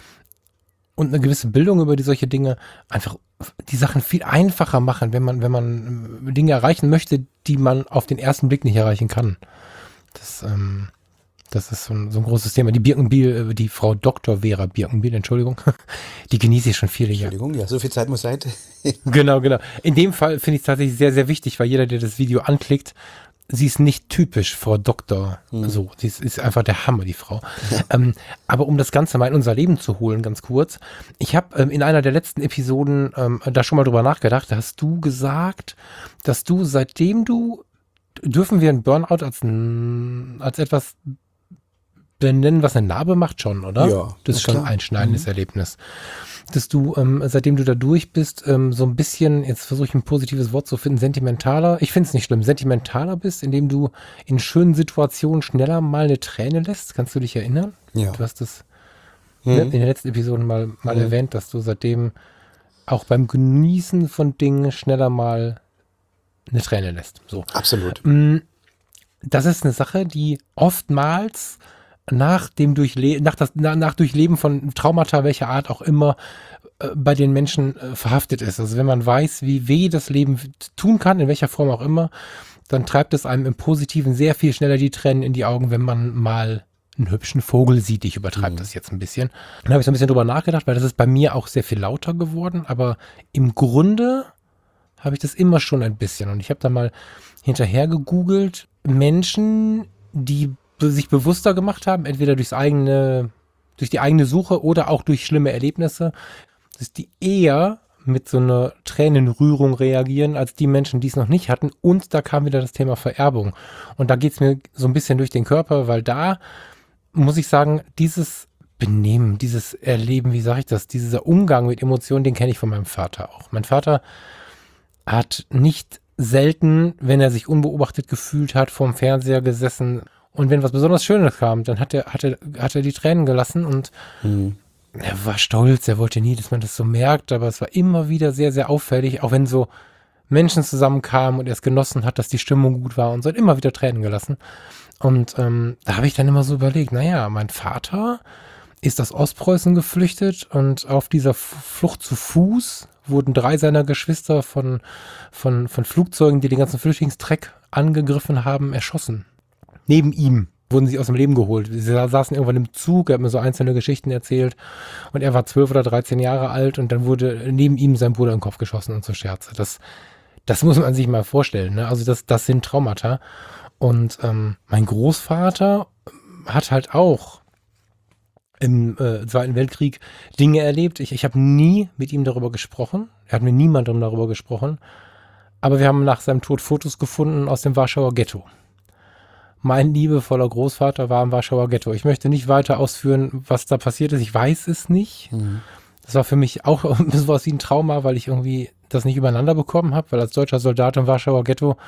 und eine gewisse Bildung über die solche Dinge einfach die Sachen viel einfacher machen, wenn man, wenn man Dinge erreichen möchte, die man auf den ersten Blick nicht erreichen kann. Das, ähm, das ist so ein, so ein großes Thema. Die Birkenbiel, die Frau Doktor Vera Birkenbiel, Entschuldigung, die genieße ich schon viele Jahre. Entschuldigung, ja, so viel Zeit muss sein. Genau, genau. In dem Fall finde ich es tatsächlich sehr, sehr wichtig, weil jeder, der das Video anklickt, sie ist nicht typisch Frau Doktor. Hm. So, sie ist, ist einfach der Hammer, die Frau. Ja. Ähm, aber um das Ganze mal in unser Leben zu holen, ganz kurz. Ich habe ähm, in einer der letzten Episoden ähm, da schon mal drüber nachgedacht. Da hast du gesagt, dass du, seitdem du, dürfen wir ein Burnout als, als etwas benennen, was eine Narbe macht, schon, oder? Ja. Das ist schon ein einschneidendes mhm. Erlebnis. Dass du, ähm, seitdem du da durch bist, ähm, so ein bisschen, jetzt versuche ich ein positives Wort zu finden, sentimentaler, ich finde es nicht schlimm, sentimentaler bist, indem du in schönen Situationen schneller mal eine Träne lässt. Kannst du dich erinnern? Ja. Du hast das mhm. ne, in den letzten Episoden mal, mal mhm. erwähnt, dass du seitdem auch beim Genießen von Dingen schneller mal eine Träne lässt. So. Absolut. Das ist eine Sache, die oftmals nach dem Durchle- nach, das, nach, nach Durchleben von Traumata, welcher Art auch immer, äh, bei den Menschen äh, verhaftet ist. Also wenn man weiß, wie weh das Leben tun kann, in welcher Form auch immer, dann treibt es einem im Positiven sehr viel schneller die Tränen in die Augen, wenn man mal einen hübschen Vogel sieht. Ich übertreibe mhm. das jetzt ein bisschen. Dann habe ich so ein bisschen drüber nachgedacht, weil das ist bei mir auch sehr viel lauter geworden, aber im Grunde habe ich das immer schon ein bisschen. Und ich habe da mal hinterher gegoogelt, Menschen, die sich bewusster gemacht haben, entweder durchs eigene, durch die eigene Suche oder auch durch schlimme Erlebnisse, dass die eher mit so einer Tränenrührung reagieren, als die Menschen, die es noch nicht hatten. Und da kam wieder das Thema Vererbung. Und da geht es mir so ein bisschen durch den Körper, weil da, muss ich sagen, dieses Benehmen, dieses Erleben, wie sage ich das, dieser Umgang mit Emotionen, den kenne ich von meinem Vater auch. Mein Vater hat nicht selten, wenn er sich unbeobachtet gefühlt hat, vorm Fernseher gesessen. Und wenn was besonders Schönes kam, dann hat er, hat er, hat er die Tränen gelassen und mhm. er war stolz, er wollte nie, dass man das so merkt, aber es war immer wieder sehr, sehr auffällig, auch wenn so Menschen zusammenkamen und er es genossen hat, dass die Stimmung gut war und so, hat immer wieder Tränen gelassen. Und ähm, da habe ich dann immer so überlegt, naja, mein Vater ist aus Ostpreußen geflüchtet und auf dieser Flucht zu Fuß wurden drei seiner Geschwister von, von, von Flugzeugen, die den ganzen Flüchtlingstreck angegriffen haben, erschossen. Neben ihm wurden sie aus dem Leben geholt. Sie saßen irgendwann im Zug, er hat mir so einzelne Geschichten erzählt und er war zwölf oder dreizehn Jahre alt und dann wurde neben ihm sein Bruder in den Kopf geschossen und so Scherze. Das, das muss man sich mal vorstellen, ne? Also das, das sind Traumata. Und ähm, mein Großvater hat halt auch im äh, Zweiten Weltkrieg Dinge erlebt. Ich, ich habe nie mit ihm darüber gesprochen. Er hat mit niemandem darüber gesprochen. Aber wir haben nach seinem Tod Fotos gefunden aus dem Warschauer Ghetto. Mein liebevoller Großvater war im Warschauer Ghetto. Ich möchte nicht weiter ausführen, was da passiert ist. Ich weiß es nicht. Mhm. Das war für mich auch sowas wie ein Trauma, weil ich irgendwie das nicht übereinander bekommen habe, weil als deutscher Soldat im Warschauer Ghetto,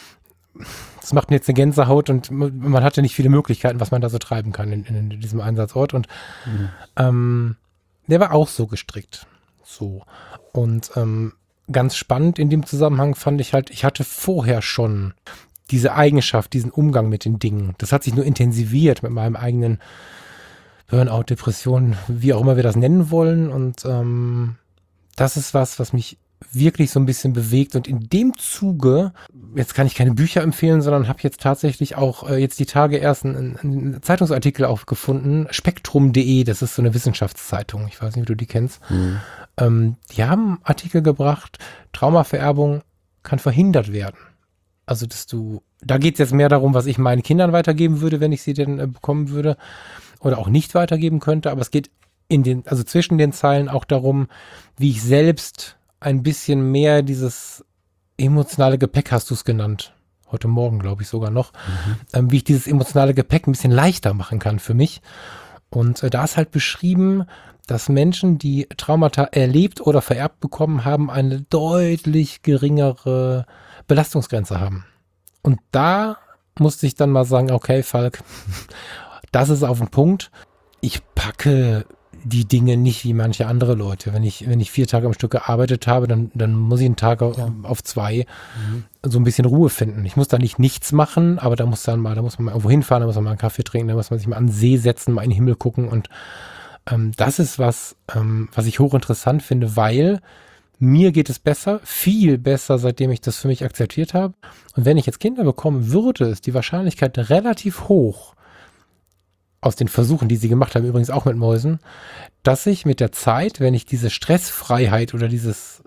das macht mir jetzt eine Gänsehaut und man hatte nicht viele Möglichkeiten, was man da so treiben kann in, in, in diesem Einsatzort. Und mhm. ähm, der war auch so gestrickt. So. Und ähm, ganz spannend in dem Zusammenhang fand ich halt, ich hatte vorher schon diese Eigenschaft, diesen Umgang mit den Dingen. Das hat sich nur intensiviert mit meinem eigenen Burnout, Depression, wie auch immer wir das nennen wollen. Und ähm, das ist was, was mich wirklich so ein bisschen bewegt. Und in dem Zuge, jetzt kann ich keine Bücher empfehlen, sondern habe jetzt tatsächlich auch äh, jetzt die Tage erst einen, einen Zeitungsartikel aufgefunden, spektrum punkt de, das ist so eine Wissenschaftszeitung, ich weiß nicht, wie du die kennst. Mhm. Ähm, die haben einen Artikel gebracht, Traumavererbung kann verhindert werden. Also, dass du, da geht es jetzt mehr darum, was ich meinen Kindern weitergeben würde, wenn ich sie denn äh, bekommen würde oder auch nicht weitergeben könnte, aber es geht in den, also zwischen den Zeilen auch darum, wie ich selbst ein bisschen mehr dieses emotionale Gepäck, hast du es genannt, heute Morgen glaube ich sogar noch, mhm. ähm, wie ich dieses emotionale Gepäck ein bisschen leichter machen kann für mich. Und äh, da ist halt beschrieben, dass Menschen, die Traumata erlebt oder vererbt bekommen haben, eine deutlich geringere Belastungsgrenze haben. Und da musste ich dann mal sagen, okay, Falk, das ist auf den Punkt. ich packe die Dinge nicht wie manche andere Leute. Wenn ich, wenn ich vier Tage am Stück gearbeitet habe, dann, dann muss ich einen Tag ja. auf zwei mhm. so ein bisschen Ruhe finden. Ich muss da nicht nichts machen, aber da muss dann mal, da muss man mal irgendwo hinfahren, da muss man mal einen Kaffee trinken, da muss man sich mal an den See setzen, mal in den Himmel gucken. Und ähm, das ist was, ähm, was ich hochinteressant finde, weil mir geht es besser, viel besser, seitdem ich das für mich akzeptiert habe. Und wenn ich jetzt Kinder bekommen würde, ist die Wahrscheinlichkeit relativ hoch, aus den Versuchen, die sie gemacht haben, übrigens auch mit Mäusen, dass ich mit der Zeit, wenn ich diese Stressfreiheit oder dieses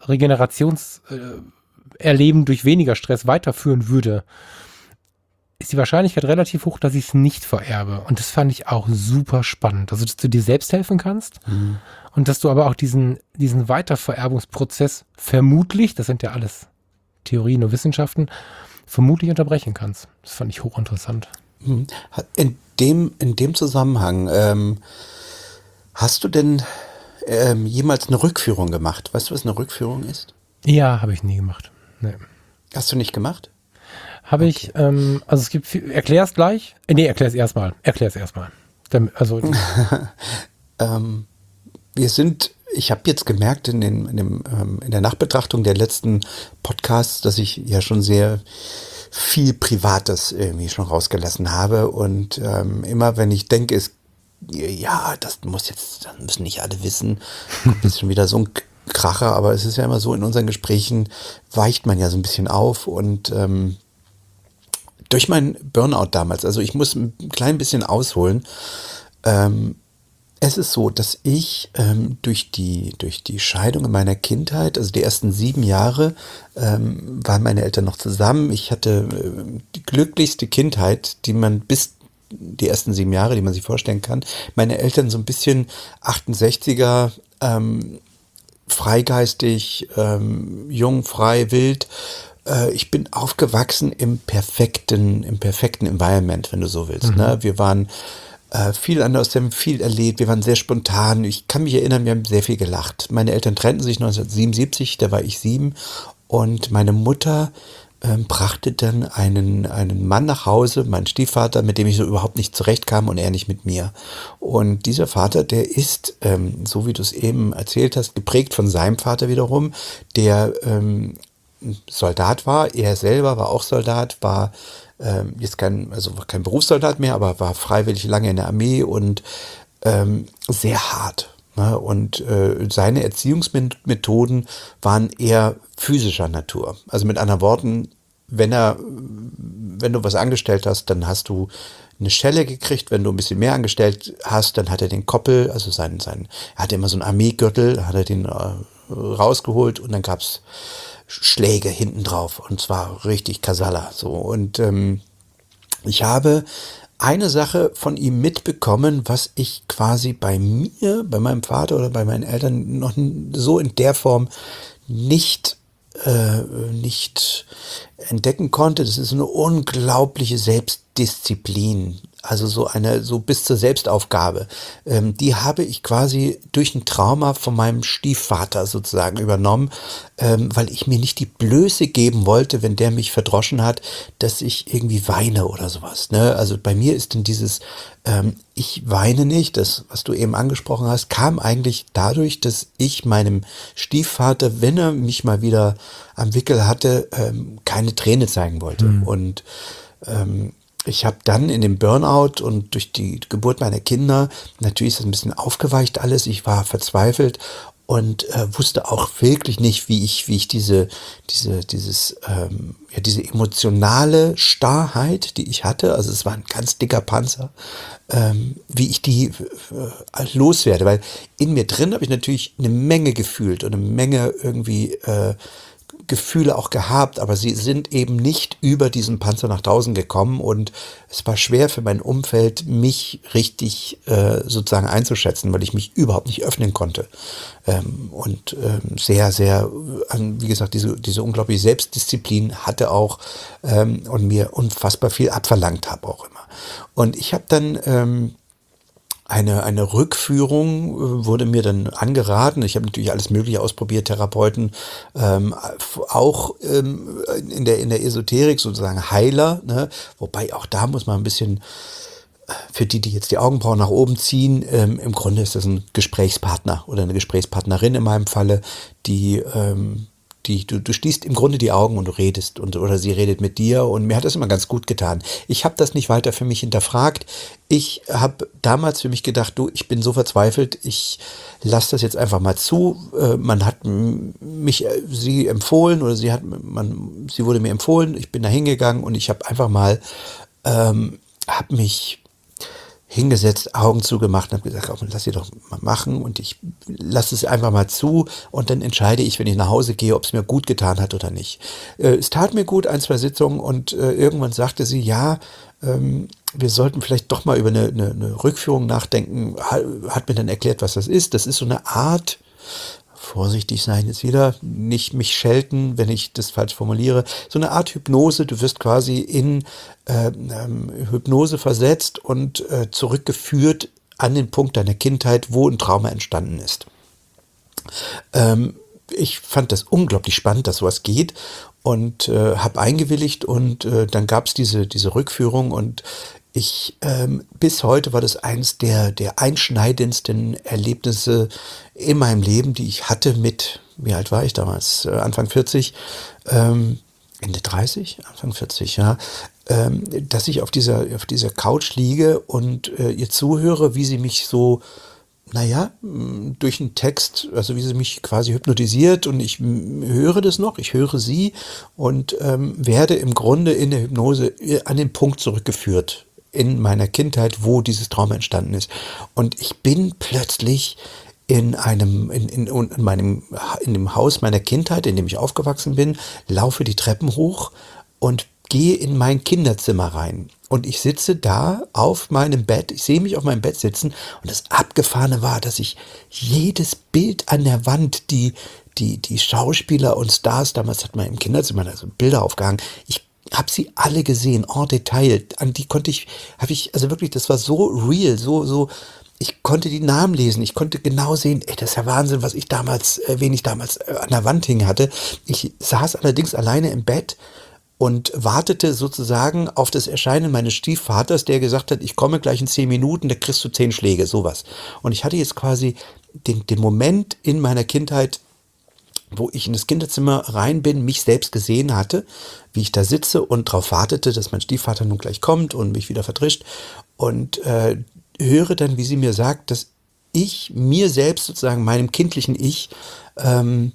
Regenerationserleben durch weniger Stress weiterführen würde, ist die Wahrscheinlichkeit relativ hoch, dass ich es nicht vererbe. Und das fand ich auch super spannend. Also, dass du dir selbst helfen kannst mhm. und dass du aber auch diesen, diesen Weitervererbungsprozess vermutlich, das sind ja alles Theorien und Wissenschaften, vermutlich unterbrechen kannst. Das fand ich hochinteressant. In dem, in dem Zusammenhang, ähm, hast du denn ähm, jemals eine Rückführung gemacht? Weißt du, was eine Rückführung ist? Ja, habe ich nie gemacht. Nee. Hast du nicht gemacht? Habe okay. ich, ähm, also es gibt viel, erklär es gleich. Äh, nee, erklär es erstmal. Erklär es erstmal. Also, ähm, wir sind, ich habe jetzt gemerkt in, den, in, dem, ähm, in der Nachbetrachtung der letzten Podcasts, dass ich ja schon sehr viel Privates irgendwie schon rausgelassen habe und ähm, immer wenn ich denke, es ja, das muss jetzt, das müssen nicht alle wissen, ist schon wieder so ein Kracher, aber es ist ja immer so, in unseren Gesprächen weicht man ja so ein bisschen auf und ähm, durch meinen Burnout damals, also ich muss ein klein bisschen ausholen, ähm, es ist so, dass ich ähm, durch die, durch die Scheidung in meiner Kindheit, also die ersten sieben Jahre, ähm, waren meine Eltern noch zusammen. Ich hatte äh, die glücklichste Kindheit, die man bis die ersten sieben Jahre, die man sich vorstellen kann. Meine Eltern so ein bisschen achtundsechziger, ähm, freigeistig, ähm, jung, frei, wild. Äh, ich bin aufgewachsen im perfekten, im perfekten Environment, wenn du so willst. Mhm. Ne? Wir waren Äh, viel anders, wir haben viel erlebt, wir waren sehr spontan. Ich kann mich erinnern, wir haben sehr viel gelacht. Meine Eltern trennten sich neunzehnhundertsiebenundsiebzig, da war ich sieben. Und meine Mutter ähm, brachte dann einen, einen Mann nach Hause, meinen Stiefvater, mit dem ich so überhaupt nicht zurechtkam und er nicht mit mir. Und dieser Vater, der ist, ähm, so wie du es eben erzählt hast, geprägt von seinem Vater wiederum, der ähm, Soldat war. Er selber war auch Soldat, war ähm, jetzt kein, also war kein Berufssoldat mehr, aber war freiwillig lange in der Armee und ähm, sehr hart. Ne? Und äh, seine Erziehungsmethoden waren eher physischer Natur. Also mit anderen Worten, wenn er, wenn du was angestellt hast, dann hast du eine Schelle gekriegt. Wenn du ein bisschen mehr angestellt hast, dann hat er den Koppel, also sein, sein, er hatte immer so einen Armeegürtel, hat er den äh, rausgeholt und dann gab's Schläge hinten drauf und zwar richtig Kasala. So. Und ähm, ich habe eine Sache von ihm mitbekommen, was ich quasi bei mir, bei meinem Vater oder bei meinen Eltern noch so in der Form nicht äh, nicht entdecken konnte. Das ist eine unglaubliche Selbstdisziplin. Also so eine, so bis zur Selbstaufgabe. Ähm, die habe ich quasi durch ein Trauma von meinem Stiefvater sozusagen übernommen, ähm, weil ich mir nicht die Blöße geben wollte, wenn der mich verdroschen hat, dass ich irgendwie weine oder sowas. Ne? Also bei mir ist dann dieses, ähm, ich weine nicht, das, was du eben angesprochen hast, kam eigentlich dadurch, dass ich meinem Stiefvater, wenn er mich mal wieder am Wickel hatte, ähm, keine Träne zeigen wollte. Mhm. Und ähm, ich habe dann in dem Burnout und durch die Geburt meiner Kinder, natürlich ist das ein bisschen aufgeweicht alles, ich war verzweifelt und äh, wusste auch wirklich nicht, wie ich, wie ich diese, diese, dieses, ähm, ja, diese emotionale Starrheit, die ich hatte, also es war ein ganz dicker Panzer, ähm, wie ich die äh, loswerde, weil in mir drin habe ich natürlich eine Menge gefühlt und eine Menge irgendwie äh, Gefühle auch gehabt, aber sie sind eben nicht über diesen Panzer nach draußen gekommen und es war schwer für mein Umfeld, mich richtig äh, sozusagen einzuschätzen, weil ich mich überhaupt nicht öffnen konnte. Ähm, und ähm, sehr, sehr, wie gesagt, diese, diese unglaubliche Selbstdisziplin hatte auch ähm, und mir unfassbar viel abverlangt habe auch immer. Und ich habe dann ähm, Eine, eine Rückführung wurde mir dann angeraten. Ich habe natürlich alles Mögliche ausprobiert, Therapeuten, ähm, auch ähm, in der in der Esoterik sozusagen Heiler, ne? Wobei auch da muss man ein bisschen für die, die jetzt die Augenbrauen nach oben ziehen, ähm, im Grunde ist das ein Gesprächspartner oder eine Gesprächspartnerin in meinem Falle, die, ähm, die du, du schließt im Grunde die Augen und du redest und oder sie redet mit dir und mir hat das immer ganz gut getan. Ich habe das nicht weiter für mich hinterfragt. Ich habe damals für mich gedacht, du, ich bin so verzweifelt, ich lasse das jetzt einfach mal zu. Äh, man hat m- mich, äh, sie empfohlen oder sie hat, man, sie wurde mir empfohlen. Ich bin da hingegangen und ich habe einfach mal, ähm, habe mich hingesetzt, Augen zugemacht und habe gesagt, komm, lass sie doch mal machen und ich lasse es einfach mal zu und dann entscheide ich, wenn ich nach Hause gehe, ob es mir gut getan hat oder nicht. Äh, es tat mir gut, ein, zwei Sitzungen und äh, irgendwann sagte sie, ja, ähm, wir sollten vielleicht doch mal über eine, eine, eine Rückführung nachdenken. Hat, hat mir dann erklärt, was das ist. Das ist so eine Art, vorsichtig sein jetzt wieder, nicht mich schelten, wenn ich das falsch formuliere, so eine Art Hypnose, du wirst quasi in äh, ähm, Hypnose versetzt und äh, zurückgeführt an den Punkt deiner Kindheit, wo ein Trauma entstanden ist. Ähm, ich fand das unglaublich spannend, dass sowas geht und äh, habe eingewilligt und äh, dann gab es diese, diese Rückführung und ich, ähm, bis heute war das eins der, der einschneidendsten Erlebnisse in meinem Leben, die ich hatte mit, wie alt war ich damals? Äh, Anfang vierzig, ähm, Ende dreißig, Anfang vierzig, ja, ähm, dass ich auf dieser, auf dieser Couch liege und äh, ihr zuhöre, wie sie mich so, naja, mh, durch einen Text, also wie sie mich quasi hypnotisiert und ich mh, höre das noch, ich höre sie und ähm, werde im Grunde in der Hypnose äh, an den Punkt zurückgeführt in meiner Kindheit, wo dieses Trauma entstanden ist. Und ich bin plötzlich in einem, in, in, in meinem, in dem Haus meiner Kindheit, in dem ich aufgewachsen bin, laufe die Treppen hoch und gehe in mein Kinderzimmer rein. Und ich sitze da auf meinem Bett, ich sehe mich auf meinem Bett sitzen und das Abgefahrene war, dass ich jedes Bild an der Wand, die, die, die Schauspieler und Stars, damals hat man im Kinderzimmer also Bilder aufgehangen, ich habe sie alle gesehen, en Detail, an die konnte ich, habe ich, also wirklich, das war so real, so, so, ich konnte die Namen lesen, ich konnte genau sehen, ey, das ist ja Wahnsinn, was ich damals, äh, wen ich damals äh, an der Wand hing hatte. Ich saß allerdings alleine im Bett und wartete sozusagen auf das Erscheinen meines Stiefvaters, der gesagt hat, ich komme gleich in zehn Minuten, da kriegst du zehn Schläge, sowas. Und ich hatte jetzt quasi den, den Moment in meiner Kindheit, wo ich in das Kinderzimmer rein bin, mich selbst gesehen hatte, wie ich da sitze und darauf wartete, dass mein Stiefvater nun gleich kommt und mich wieder vertrischt und äh, höre dann, wie sie mir sagt, dass ich mir selbst sozusagen, meinem kindlichen Ich, ähm,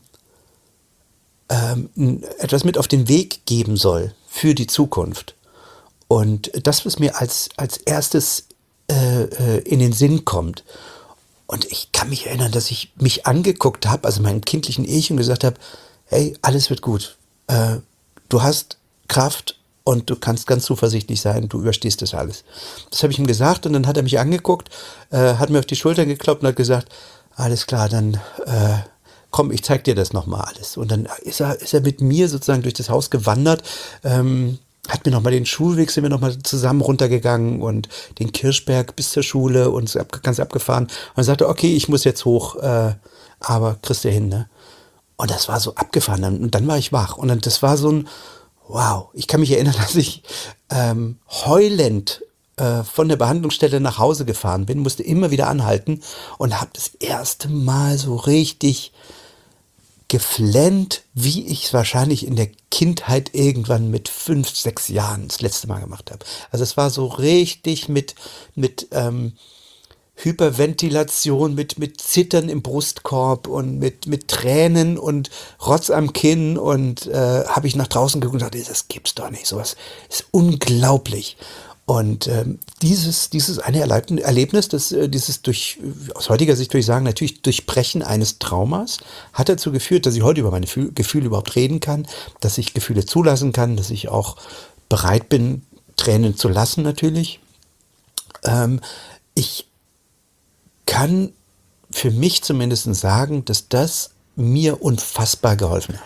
ähm, etwas mit auf den Weg geben soll für die Zukunft. Und das, was mir als, als erstes äh, äh, in den Sinn kommt, und ich kann mich erinnern, dass ich mich angeguckt habe, also meinem kindlichen Ich, und gesagt habe, hey, alles wird gut. Äh, du hast Kraft und du kannst ganz zuversichtlich sein, du überstehst das alles. Das habe ich ihm gesagt und dann hat er mich angeguckt, äh, hat mir auf die Schultern geklopft und hat gesagt, alles klar, dann äh, komm, ich zeig dir das nochmal alles. Und dann ist er, ist er mit mir sozusagen durch das Haus gewandert, ähm, hat mir nochmal den Schulweg, sind wir nochmal zusammen runtergegangen und den Kirschberg bis zur Schule und so ab, ganz abgefahren. Und er sagte, okay, ich muss jetzt hoch, äh, aber kriegst du hin, ne? Und das war so abgefahren. Und dann war ich wach. Und dann, das war so ein, wow. Ich kann mich erinnern, dass ich ähm, heulend äh, von der Behandlungsstelle nach Hause gefahren bin, musste immer wieder anhalten und habe das erste Mal so richtig geflennt, wie ich es wahrscheinlich in der Kindheit irgendwann mit fünf, sechs Jahren das letzte Mal gemacht habe. Also es war so richtig mit, mit ähm, Hyperventilation, mit, mit Zittern im Brustkorb und mit, mit Tränen und Rotz am Kinn und äh, habe ich nach draußen geguckt und dachte, das gibt's doch nicht, sowas ist unglaublich. Und ähm, dieses, dieses eine Erlebnis, Erlebnis das, äh, dieses durch, aus heutiger Sicht würde ich sagen, natürlich Durchbrechen eines Traumas, hat dazu geführt, dass ich heute über meine Fü- Gefühle überhaupt reden kann, dass ich Gefühle zulassen kann, dass ich auch bereit bin, Tränen zu lassen natürlich. Ähm, ich kann für mich zumindest sagen, dass das mir unfassbar geholfen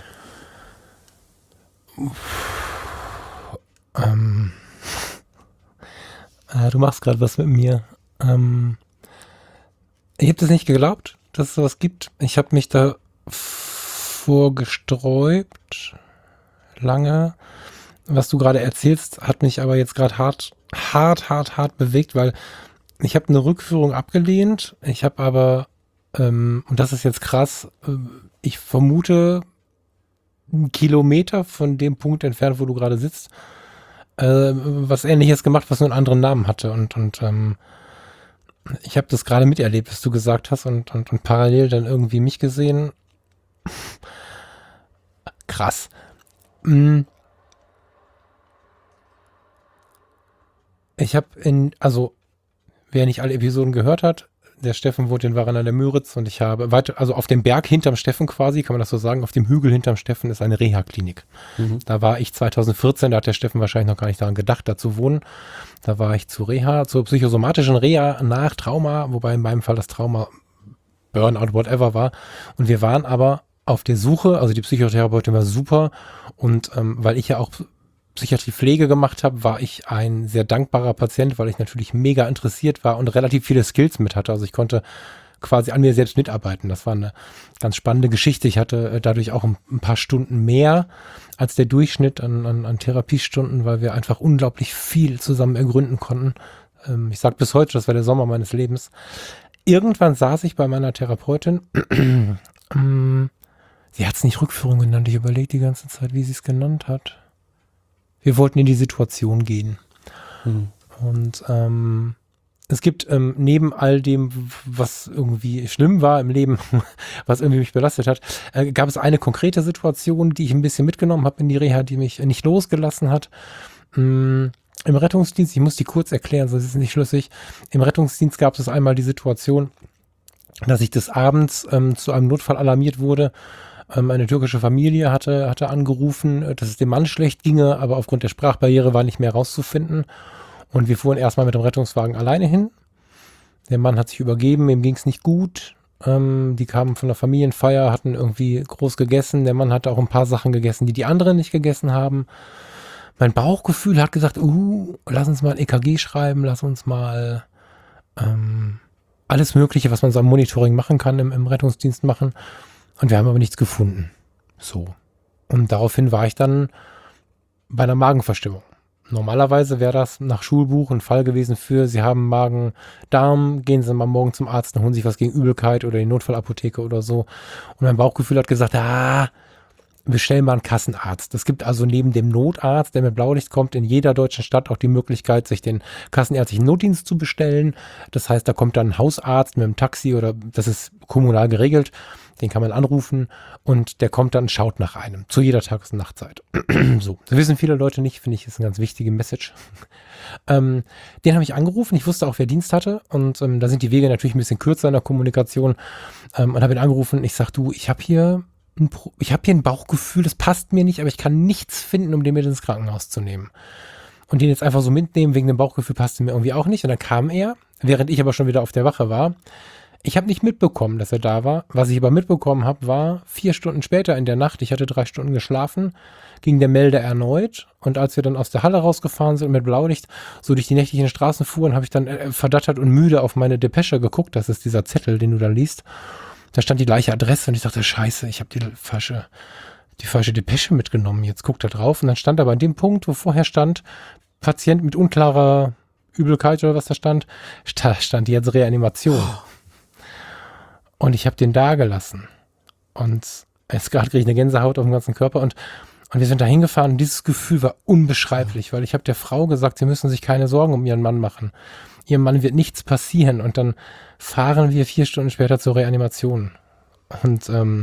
hat. Ähm... Du machst gerade was mit mir. Ähm, ich habe das nicht geglaubt, dass es sowas gibt. Ich habe mich da vorgesträubt, lange. Was du gerade erzählst, hat mich aber jetzt gerade hart, hart, hart, hart bewegt, weil ich habe eine Rückführung abgelehnt. Ich habe aber, ähm, und das ist jetzt krass, äh, ich vermute, einen Kilometer von dem Punkt entfernt, wo du gerade sitzt, äh, was Ähnliches gemacht, was nur einen anderen Namen hatte. Und, und ähm, ich habe das gerade miterlebt, was du gesagt hast, und, und, und parallel dann irgendwie mich gesehen. Krass. Mm. Ich habe in, also wer nicht alle Episoden gehört hat, der Steffen wohnt in Waran an der Müritz und ich habe weiter, also auf dem Berg hinterm Steffen quasi, kann man das so sagen, auf dem Hügel hinterm Steffen ist eine Reha-Klinik. Mhm. Da war ich zwanzig vierzehn, da hat der Steffen wahrscheinlich noch gar nicht daran gedacht, da zu wohnen. Da war ich zu Reha, zur psychosomatischen Reha nach Trauma, wobei in meinem Fall das Trauma Burnout, whatever war. Und wir waren aber auf der Suche, also die Psychotherapeutin war super und ähm, weil ich ja auch Psychiatriepflege gemacht habe, war ich ein sehr dankbarer Patient, weil ich natürlich mega interessiert war und relativ viele Skills mit hatte. Also ich konnte quasi an mir selbst mitarbeiten. Das war eine ganz spannende Geschichte. Ich hatte dadurch auch ein, ein paar Stunden mehr als der Durchschnitt an, an, an Therapiestunden, weil wir einfach unglaublich viel zusammen ergründen konnten. Ähm, ich sage bis heute, das war der Sommer meines Lebens. Irgendwann saß ich bei meiner Therapeutin. Sie hat es nicht Rückführung genannt. Ich überlege die ganze Zeit, wie sie es genannt hat. Wir wollten in die Situation gehen. Hm. Und ähm, es gibt ähm, neben all dem, was irgendwie schlimm war im Leben, was irgendwie mich belastet hat, äh, gab es eine konkrete Situation, die ich ein bisschen mitgenommen habe in die Reha, die mich nicht losgelassen hat. Ähm, Im Rettungsdienst, ich muss die kurz erklären, sonst ist es nicht schlüssig. Im Rettungsdienst gab es einmal die Situation, dass ich des Abends ähm, zu einem Notfall alarmiert wurde. Eine türkische Familie hatte, hatte angerufen, dass es dem Mann schlecht ginge, aber aufgrund der Sprachbarriere war nicht mehr rauszufinden. Und wir fuhren erstmal mit dem Rettungswagen alleine hin. Der Mann hat sich übergeben, ihm ging es nicht gut. Ähm, die kamen von der Familienfeier, hatten irgendwie groß gegessen. Der Mann hatte auch ein paar Sachen gegessen, die die anderen nicht gegessen haben. Mein Bauchgefühl hat gesagt, uh, lass uns mal ein E K G schreiben, lass uns mal ähm, alles Mögliche, was man so am Monitoring machen kann, im, im Rettungsdienst machen. Und wir haben aber nichts gefunden. So. Und daraufhin war ich dann bei einer Magenverstimmung. Normalerweise wäre das nach Schulbuch ein Fall gewesen für, Sie haben Magen-Darm, gehen Sie mal morgen zum Arzt und holen sich was gegen Übelkeit oder die Notfallapotheke oder so. Und mein Bauchgefühl hat gesagt, ah, bestellen mal einen Kassenarzt. Es gibt also neben dem Notarzt, der mit Blaulicht kommt, in jeder deutschen Stadt auch die Möglichkeit, sich den kassenärztlichen Notdienst zu bestellen. Das heißt, da kommt dann ein Hausarzt mit einem Taxi oder das ist kommunal geregelt. Den kann man anrufen und der kommt dann und schaut nach einem, zu jeder Tages- und Nachtzeit. So, das wissen viele Leute nicht, finde ich, ist eine ganz wichtige Message. ähm, den habe ich angerufen, ich wusste auch, wer Dienst hatte und ähm, da sind die Wege natürlich ein bisschen kürzer in der Kommunikation ähm, und habe ihn angerufen. Ich sage, du, ich habe hier, ein Pro- ich habe hier ein Bauchgefühl, das passt mir nicht, aber ich kann nichts finden, um den mit ins Krankenhaus zu nehmen. Und den jetzt einfach so mitnehmen, wegen dem Bauchgefühl passte mir irgendwie auch nicht. Und dann kam er, während ich aber schon wieder auf der Wache war. Ich habe nicht mitbekommen, dass er da war. Was ich aber mitbekommen habe, war vier Stunden später in der Nacht, ich hatte drei Stunden geschlafen, ging der Melder erneut. Und als wir dann aus der Halle rausgefahren sind und mit Blaulicht so durch die nächtlichen Straßen fuhren, habe ich dann äh, verdattert und müde auf meine Depesche geguckt. Das ist dieser Zettel, den du da liest. Da stand die gleiche Adresse und ich dachte, scheiße, ich habe die falsche, die falsche Depesche mitgenommen. Jetzt guckt er drauf. Und dann stand aber an dem Punkt, wo vorher stand, Patient mit unklarer Übelkeit oder was da stand, da stand jetzt Reanimation. Oh. Und ich habe den da gelassen. Und jetzt gerade kriege ich eine Gänsehaut auf dem ganzen Körper. Und, und wir sind da hingefahren und dieses Gefühl war unbeschreiblich, weil ich habe der Frau gesagt, sie müssen sich keine Sorgen um ihren Mann machen. Ihrem Mann wird nichts passieren. Und dann fahren wir vier Stunden später zur Reanimation. Und ähm,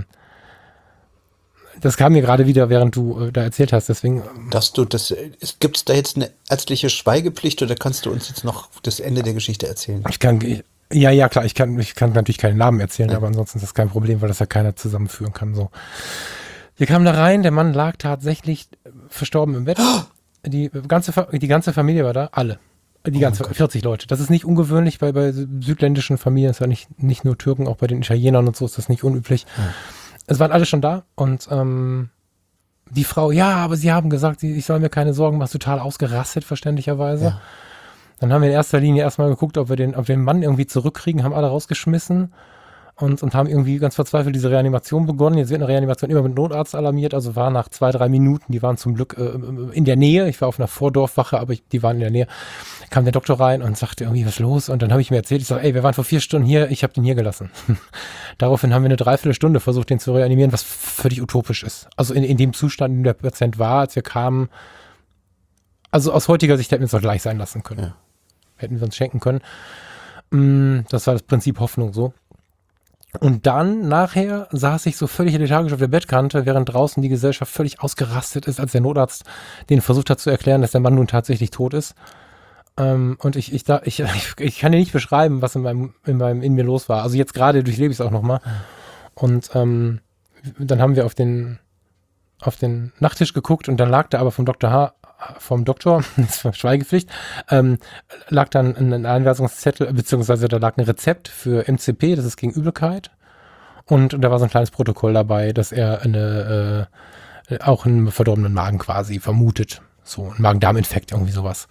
das kam mir gerade wieder, während du äh, da erzählt hast. Deswegen. Dass du das, gibt es da jetzt eine ärztliche Schweigepflicht oder kannst du uns jetzt noch das Ende der Geschichte erzählen? Ich kann. Ich, Ja, ja, klar, ich kann, ich kann natürlich keine Namen erzählen, ja. Aber ansonsten ist das kein Problem, weil das ja keiner zusammenführen kann, so. Wir kamen da rein, der Mann lag tatsächlich verstorben im Bett. Oh. Die ganze, die ganze Familie war da, alle. Die ganze, oh vierzig Leute. Das ist nicht ungewöhnlich bei, bei südländischen Familien, ist ja nicht, nicht nur Türken, auch bei den Italienern und so ist das nicht unüblich. Ja. Es waren alle schon da und, ähm, die Frau, ja, aber sie haben gesagt, ich soll mir keine Sorgen machen, total ausgerastet, verständlicherweise. Ja. Dann haben wir in erster Linie erstmal geguckt, ob wir den, ob wir den Mann irgendwie zurückkriegen, haben alle rausgeschmissen. und, und haben irgendwie ganz verzweifelt diese Reanimation begonnen. Jetzt wird eine Reanimation immer mit Notarzt alarmiert, also war nach zwei, drei Minuten, die waren zum Glück äh, in der Nähe. Ich war auf einer Vordorfwache, aber ich, die waren in der Nähe. Kam der Doktor rein und sagte irgendwie, was ist los? Und dann habe ich mir erzählt, ich sage, ey, wir waren vor vier Stunden hier, ich habe den hier gelassen. Daraufhin haben wir eine Dreiviertelstunde versucht, den zu reanimieren, was völlig utopisch ist. Also in, in dem Zustand, in dem der Patient war, als wir kamen, also aus heutiger Sicht hätten wir es doch gleich sein lassen können. Ja. Hätten wir uns schenken können. Das war das Prinzip Hoffnung so. Und dann nachher saß ich so völlig lethargisch auf der Bettkante, während draußen die Gesellschaft völlig ausgerastet ist, als der Notarzt den versucht hat zu erklären, dass der Mann nun tatsächlich tot ist. Ähm, und ich, ich, da, ich, ich, ich kann dir nicht beschreiben, was in meinem, in meinem, in mir los war. Also jetzt gerade durchlebe ich es auch nochmal. Und ähm, dann haben wir auf den, auf den Nachttisch geguckt und dann lag da aber vom Doktor H., vom Doktor, das war Schweigepflicht, ähm, lag dann ein Einweisungszettel, beziehungsweise da lag ein Rezept für M C P, das ist gegen Übelkeit. Und, und da war so ein kleines Protokoll dabei, dass er eine, äh, auch einen verdorbenen Magen quasi vermutet. So ein Magen-Darm-Infekt, irgendwie sowas.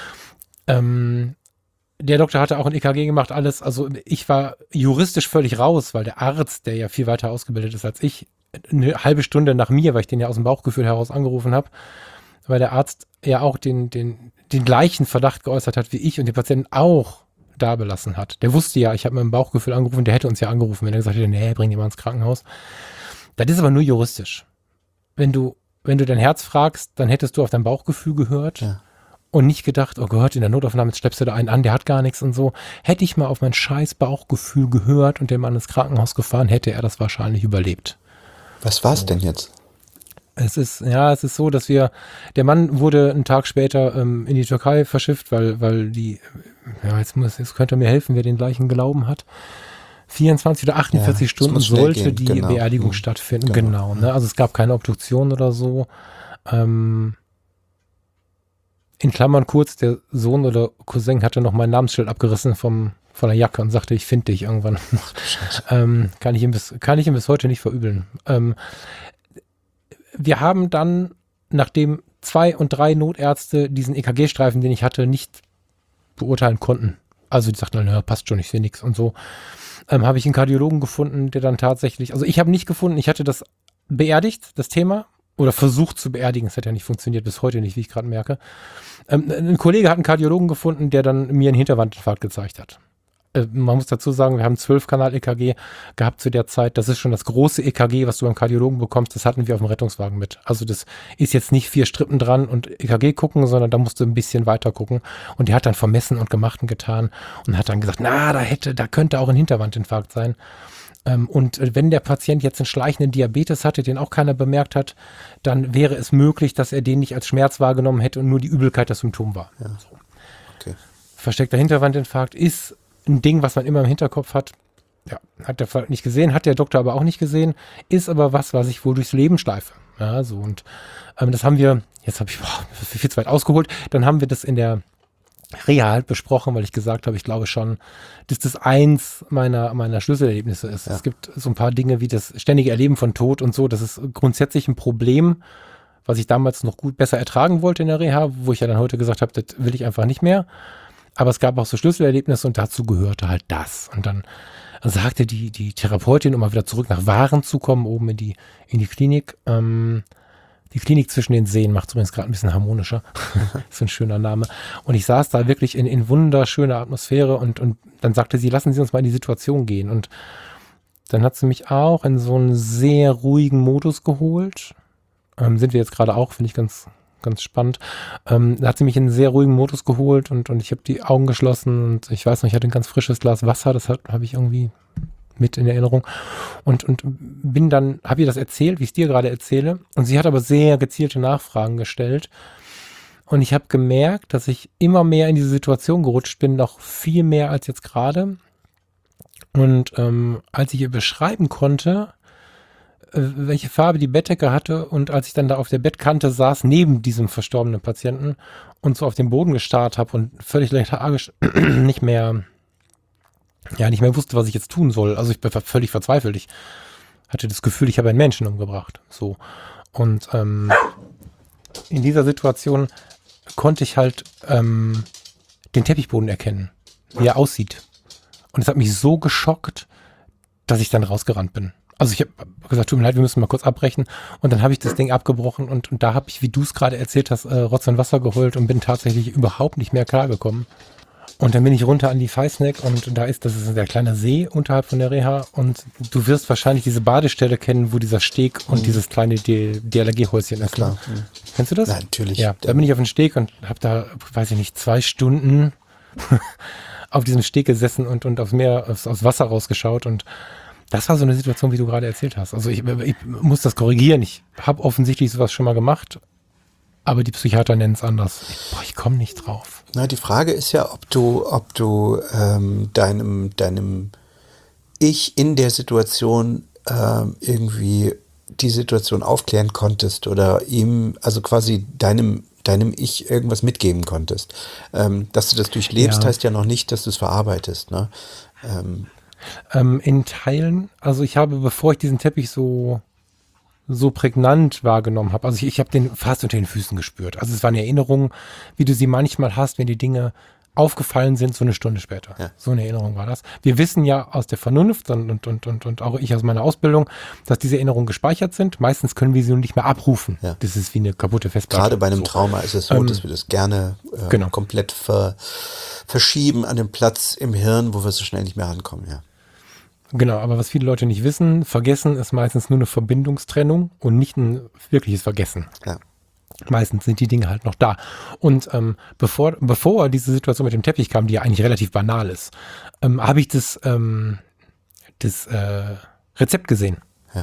Ähm, der Doktor hatte auch ein E K G gemacht, alles. Also ich war juristisch völlig raus, weil der Arzt, der ja viel weiter ausgebildet ist als ich, eine halbe Stunde nach mir, weil ich den ja aus dem Bauchgefühl heraus angerufen habe, weil der Arzt ja auch den, den, den gleichen Verdacht geäußert hat wie ich und den Patienten auch da belassen hat. Der wusste ja, ich habe mit dem Bauchgefühl angerufen, der hätte uns ja angerufen, wenn er gesagt hätte, nee, bring ihn mal ins Krankenhaus. Das ist aber nur juristisch. Wenn du, wenn du dein Herz fragst, dann hättest du auf dein Bauchgefühl gehört ja. und nicht gedacht, oh Gott, in der Notaufnahme jetzt schleppst du da einen an, der hat gar nichts und so. Hätte ich mal auf mein scheiß Bauchgefühl gehört und den Mann ins Krankenhaus gefahren, hätte er das wahrscheinlich überlebt. Was war es denn jetzt? Es ist, ja, es ist so, dass wir, der Mann wurde einen Tag später ähm, in die Türkei verschifft, weil, weil die, ja, jetzt muss, jetzt könnte er mir helfen, wer den gleichen Glauben hat. vierundzwanzig oder achtundvierzig ja, Stunden sollte gehen. die genau. Beerdigung mhm. stattfinden. Genau. genau ne? Also es gab keine Obduktion oder so. Ähm, in Klammern kurz, der Sohn oder Cousin hatte noch mein Namensschild abgerissen vom, von der Jacke und sagte, ich finde dich irgendwann. ähm, kann ich ihm bis, kann ich ihm bis heute nicht verübeln. Ähm, Wir haben dann, nachdem zwei und drei Notärzte diesen E K G-Streifen, den ich hatte, nicht beurteilen konnten. Also die sagten, naja, passt schon, ich sehe nichts und so. Ähm, habe ich einen Kardiologen gefunden, der dann tatsächlich, also ich habe nicht gefunden, ich hatte das beerdigt, das Thema, oder versucht zu beerdigen. Es hat ja nicht funktioniert, bis heute nicht, wie ich gerade merke. Ähm, ein Kollege hat einen Kardiologen gefunden, der dann mir einen Hinterwandinfarkt gezeigt hat. Man muss dazu sagen, wir haben zwölf Kanal E K G gehabt zu der Zeit. Das ist schon das große E K G, was du beim Kardiologen bekommst. Das hatten wir auf dem Rettungswagen mit. Also das ist jetzt nicht vier Strippen dran und E K G gucken, sondern da musst du ein bisschen weiter gucken. Und der hat dann vermessen und gemacht und getan und hat dann gesagt, na, da hätte, da könnte auch ein Hinterwandinfarkt sein. Und wenn der Patient jetzt einen schleichenden Diabetes hatte, den auch keiner bemerkt hat, dann wäre es möglich, dass er den nicht als Schmerz wahrgenommen hätte und nur die Übelkeit das Symptom war. Ja. So. Okay. Versteckter Hinterwandinfarkt ist ein Ding, was man immer im Hinterkopf hat. Ja, hat der Fall nicht gesehen, hat der Doktor aber auch nicht gesehen, ist aber was, was ich wohl durchs Leben schleife. Ja, so und ähm, das haben wir, jetzt habe ich boah, viel zu weit ausgeholt, dann haben wir das in der Reha halt besprochen, weil ich gesagt habe, ich glaube schon, dass das eins meiner, meiner Schlüsselerlebnisse ist. Ja. Es gibt so ein paar Dinge wie das ständige Erleben von Tod und so, das ist grundsätzlich ein Problem, was ich damals noch gut besser ertragen wollte in der Reha, wo ich ja dann heute gesagt habe, das will ich einfach nicht mehr. Aber es gab auch so Schlüsselerlebnisse und dazu gehörte halt das. Und dann sagte die, die Therapeutin, um mal wieder zurück nach Waren zu kommen, oben in die, in die Klinik. Ähm, die Klinik zwischen den Seen macht es übrigens gerade ein bisschen harmonischer. Das ist ein schöner Name. Und ich saß da wirklich in, in wunderschöner Atmosphäre und, und dann sagte sie, lassen Sie uns mal in die Situation gehen. Und dann hat sie mich auch in so einen sehr ruhigen Modus geholt. Ähm, sind wir jetzt gerade auch, finde ich ganz... ganz spannend. Ähm, da hat sie mich in einen sehr ruhigen Modus geholt und, und ich habe die Augen geschlossen und ich weiß noch, ich hatte ein ganz frisches Glas Wasser, das habe ich irgendwie mit in Erinnerung und, und bin dann, habe ihr das erzählt, wie ich es dir gerade erzähle und sie hat aber sehr gezielte Nachfragen gestellt und ich habe gemerkt, dass ich immer mehr in diese Situation gerutscht bin, noch viel mehr als jetzt gerade und ähm, als ich ihr beschreiben konnte, welche Farbe die Bettdecke hatte und als ich dann da auf der Bettkante saß, neben diesem verstorbenen Patienten und so auf den Boden gestarrt habe und völlig lethargisch nicht mehr, ja, nicht mehr wusste, was ich jetzt tun soll. Also ich war völlig verzweifelt. Ich hatte das Gefühl, ich habe einen Menschen umgebracht. So. Und ähm, in dieser Situation konnte ich halt ähm, den Teppichboden erkennen, wie er aussieht. Und es hat mich so geschockt, dass ich dann rausgerannt bin. Also ich habe gesagt, tut mir leid, wir müssen mal kurz abbrechen. Und dann habe ich das Ding abgebrochen und, und da habe ich, wie du es gerade erzählt hast, äh, Rotz und Wasser geholt und bin tatsächlich überhaupt nicht mehr klargekommen. Und dann bin ich runter an die Feisneck und da ist, das ist ein sehr kleiner See unterhalb von der Reha und du wirst wahrscheinlich diese Badestelle kennen, wo dieser Steg und mhm. dieses kleine D L R G-Häuschen ist. Klar. Ne? Mhm. Kennst du das? Ja, natürlich. Ja, da bin ich auf den Steg und habe da, weiß ich nicht, zwei Stunden auf diesem Steg gesessen und, und aufs Meer, aufs, aufs Wasser rausgeschaut und das war so eine Situation, wie du gerade erzählt hast. Also ich, ich muss das korrigieren. Ich habe offensichtlich sowas schon mal gemacht, aber die Psychiater nennen es anders. Ich, boah, ich komme nicht drauf. Na, die Frage ist ja, ob du, ob du ähm, deinem, deinem Ich in der Situation ähm, irgendwie die Situation aufklären konntest oder ihm, also quasi deinem, deinem Ich irgendwas mitgeben konntest. Ähm, dass du das durchlebst, Ja. heißt ja noch nicht, dass du es verarbeitest. Ne? Ähm, Ähm, in Teilen, also ich habe, bevor ich diesen Teppich so so prägnant wahrgenommen habe, also ich, ich habe den fast unter den Füßen gespürt. Also es waren Erinnerungen, wie du sie manchmal hast, wenn die Dinge aufgefallen sind, so eine Stunde später. Ja. So eine Erinnerung war das. Wir wissen ja aus der Vernunft und, und, und, und, und auch ich aus meiner Ausbildung, dass diese Erinnerungen gespeichert sind. Meistens können wir sie nur nicht mehr abrufen. Ja. Das ist wie eine kaputte Festplatte. Gerade bei einem so. Trauma ist es so, Ähm, dass wir das gerne äh, genau. komplett ver, verschieben an den Platz im Hirn, wo wir so schnell nicht mehr rankommen. Ja. Genau, aber was viele Leute nicht wissen, Vergessen ist meistens nur eine Verbindungstrennung und nicht ein wirkliches Vergessen. Ja. Meistens sind die Dinge halt noch da. Und ähm, bevor, bevor diese Situation mit dem Teppich kam, die ja eigentlich relativ banal ist, ähm, habe ich das, ähm, das äh, Rezept gesehen. Ja.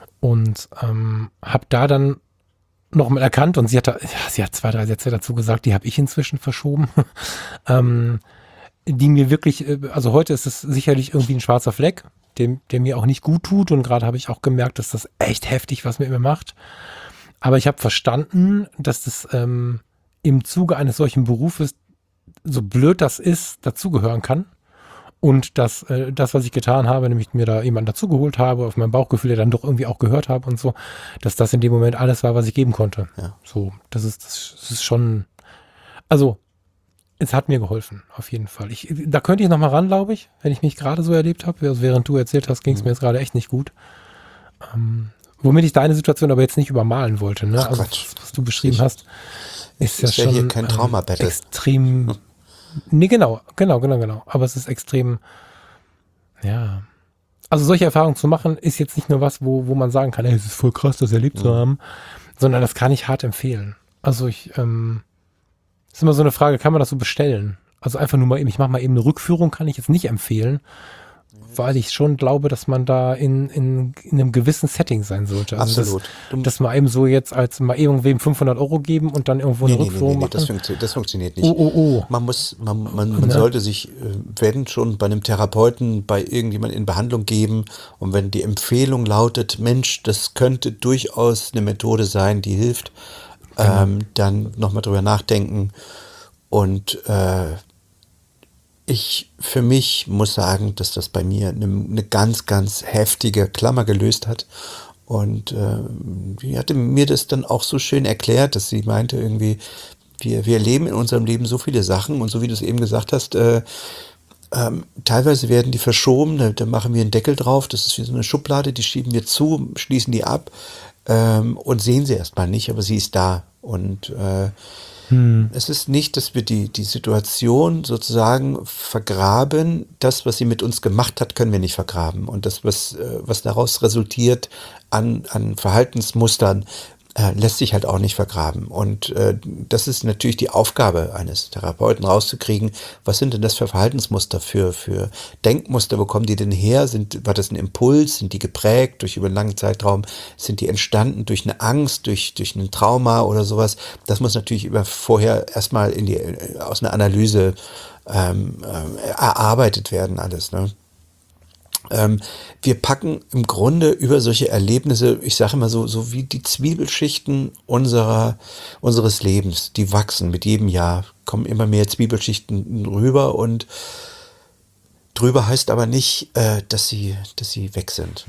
Und ähm, habe da dann nochmal erkannt und sie hat, da, ja, sie hat zwei, drei Sätze dazu gesagt, die habe ich inzwischen verschoben. ähm, die mir wirklich, also heute ist es sicherlich irgendwie ein schwarzer Fleck, dem, der mir auch nicht gut tut und gerade habe ich auch gemerkt, dass das echt heftig was mit mir macht. Aber ich habe verstanden, dass das ähm, im Zuge eines solchen Berufes, so blöd das ist, dazugehören kann und dass äh, das, was ich getan habe, nämlich mir da jemanden dazugeholt habe, auf mein Bauchgefühl, der dann doch irgendwie auch gehört habe und so, dass das in dem Moment alles war, was ich geben konnte. Ja. So, das ist, das ist schon, also es hat mir geholfen, auf jeden Fall. Ich, da könnte ich noch mal ran, glaube ich, wenn ich mich gerade so erlebt habe. Also während du erzählt hast, ging es Mhm. mir jetzt gerade echt nicht gut. Ähm, womit ich deine Situation aber jetzt nicht übermalen wollte. Ne? Ach, Also Quatsch. was, was du beschrieben Sicher. hast, ist ja ist ja schon hier kein ähm, Trauma-Battle. extrem. Nee, genau, genau, genau, genau. Aber es ist extrem, ja. Also solche Erfahrungen zu machen, ist jetzt nicht nur was, wo, wo man sagen kann, ey, es ist voll krass, das erlebt zu Mhm. haben, sondern das kann ich hart empfehlen. Also ich, ähm, ist immer so eine Frage, kann man das so bestellen? Also einfach nur mal eben, ich mache mal eben eine Rückführung, kann ich jetzt nicht empfehlen, weil ich schon glaube, dass man da in, in, in einem gewissen Setting sein sollte. Also Absolut. Das, das mal eben so jetzt als mal irgendwem fünfhundert Euro geben und dann irgendwo Nee, eine nee, nee, Rückführung nee, nee, das, machen. funktio das funktioniert nicht. Oh, oh, oh. Man muss, man, man, man Ne? sollte sich, äh, wenn schon bei einem Therapeuten, bei irgendjemand in Behandlung geben und wenn die Empfehlung lautet, Mensch, das könnte durchaus eine Methode sein, die hilft, ähm, dann nochmal drüber nachdenken und äh, ich für mich muss sagen, dass das bei mir eine, eine ganz, ganz heftige Klammer gelöst hat. Und äh, die hatte mir das dann auch so schön erklärt, dass sie meinte irgendwie, wir, wir erleben in unserem Leben so viele Sachen und so wie du es eben gesagt hast, äh, ähm, teilweise werden die verschoben, da, da machen wir einen Deckel drauf, das ist wie so eine Schublade, die schieben wir zu, schließen die ab ähm, und sehen sie erstmal nicht, aber sie ist da. Und äh, Hm. es ist nicht, dass wir die, die Situation sozusagen vergraben. Das, was sie mit uns gemacht hat, können wir nicht vergraben. Und das, was, äh, was daraus resultiert an, an Verhaltensmustern, äh, lässt sich halt auch nicht vergraben. Und äh, das ist natürlich die Aufgabe eines Therapeuten, rauszukriegen, was sind denn das für Verhaltensmuster, für, für Denkmuster, wo kommen die denn her? Sind, war das ein Impuls? Sind die geprägt durch über einen langen Zeitraum? Sind die entstanden durch eine Angst, durch, durch ein Trauma oder sowas? Das muss natürlich über vorher erstmal in die, aus einer Analyse ähm, äh, erarbeitet werden, alles, ne? Ähm, wir packen im Grunde über solche Erlebnisse, ich sage immer so, so wie die Zwiebelschichten unserer, unseres Lebens, die wachsen mit jedem Jahr, kommen immer mehr Zwiebelschichten rüber und drüber heißt aber nicht, äh, dass sie, dass sie weg sind.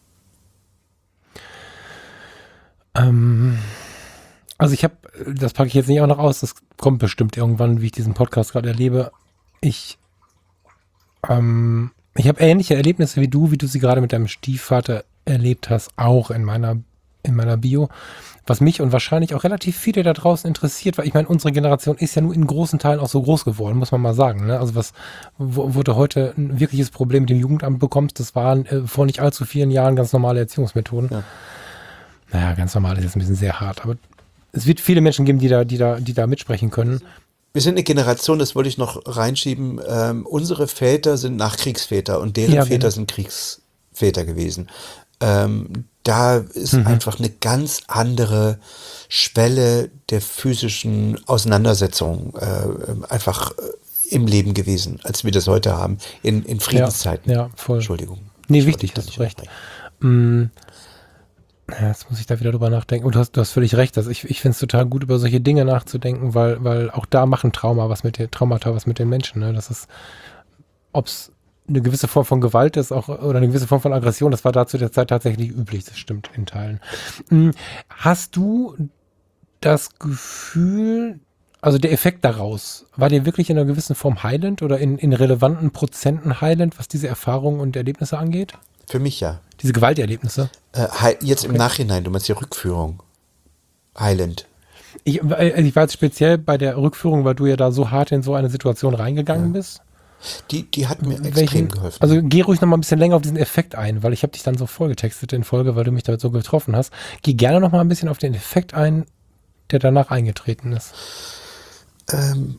Ähm, also ich habe, das packe ich jetzt nicht auch noch aus, das kommt bestimmt irgendwann, wie ich diesen Podcast gerade erlebe. Ich ähm, Ich habe ähnliche Erlebnisse wie du, wie du sie gerade mit deinem Stiefvater erlebt hast, auch in meiner, in meiner Bio. Was mich und wahrscheinlich auch relativ viele da draußen interessiert, weil ich meine, unsere Generation ist ja nur in großen Teilen auch so groß geworden, muss man mal sagen. Ne? Also was, wo, wo du heute ein wirkliches Problem mit dem Jugendamt bekommst, das waren äh, vor nicht allzu vielen Jahren ganz normale Erziehungsmethoden. Ja. Naja, ganz normal ist jetzt ein bisschen sehr hart, aber es wird viele Menschen geben, die da, die da, die da mitsprechen können. Wir sind eine Generation, das wollte ich noch reinschieben, ähm, unsere Väter sind Nachkriegsväter und deren ja, Väter genau. sind Kriegsväter gewesen. Ähm, da ist mhm. einfach eine ganz andere Schwelle der physischen Auseinandersetzung äh, einfach im Leben gewesen, als wir das heute haben, in, in Friedenszeiten. Ja, ja, voll. Entschuldigung. Nee, ich wichtig, hast du recht. Mm, ja, jetzt muss ich da wieder drüber nachdenken. Und du hast, du hast völlig recht. Also ich, ich finde es total gut, über solche Dinge nachzudenken, weil, weil auch da machen Trauma was mit den Traumata was mit den Menschen. Ne? Das ist, ob es eine gewisse Form von Gewalt ist auch oder eine gewisse Form von Aggression, das war da zu der Zeit tatsächlich üblich, das stimmt in Teilen. Hast du das Gefühl, also der Effekt daraus, war dir wirklich in einer gewissen Form heilend oder in, in relevanten Prozenten heilend, was diese Erfahrungen und Erlebnisse angeht? Für mich ja. Diese Gewalterlebnisse? Äh, jetzt okay. Im Nachhinein, du meinst die Rückführung. Heilend. Ich, ich war jetzt speziell bei der Rückführung, weil du ja da so hart in so eine Situation reingegangen ja. bist. Die, die hat mir extrem Welchen, geholfen. Also geh ruhig noch mal ein bisschen länger auf diesen Effekt ein, weil ich habe dich dann so vollgetextet in Folge, weil du mich da so getroffen hast. Geh gerne noch mal ein bisschen auf den Effekt ein, der danach eingetreten ist. Ähm,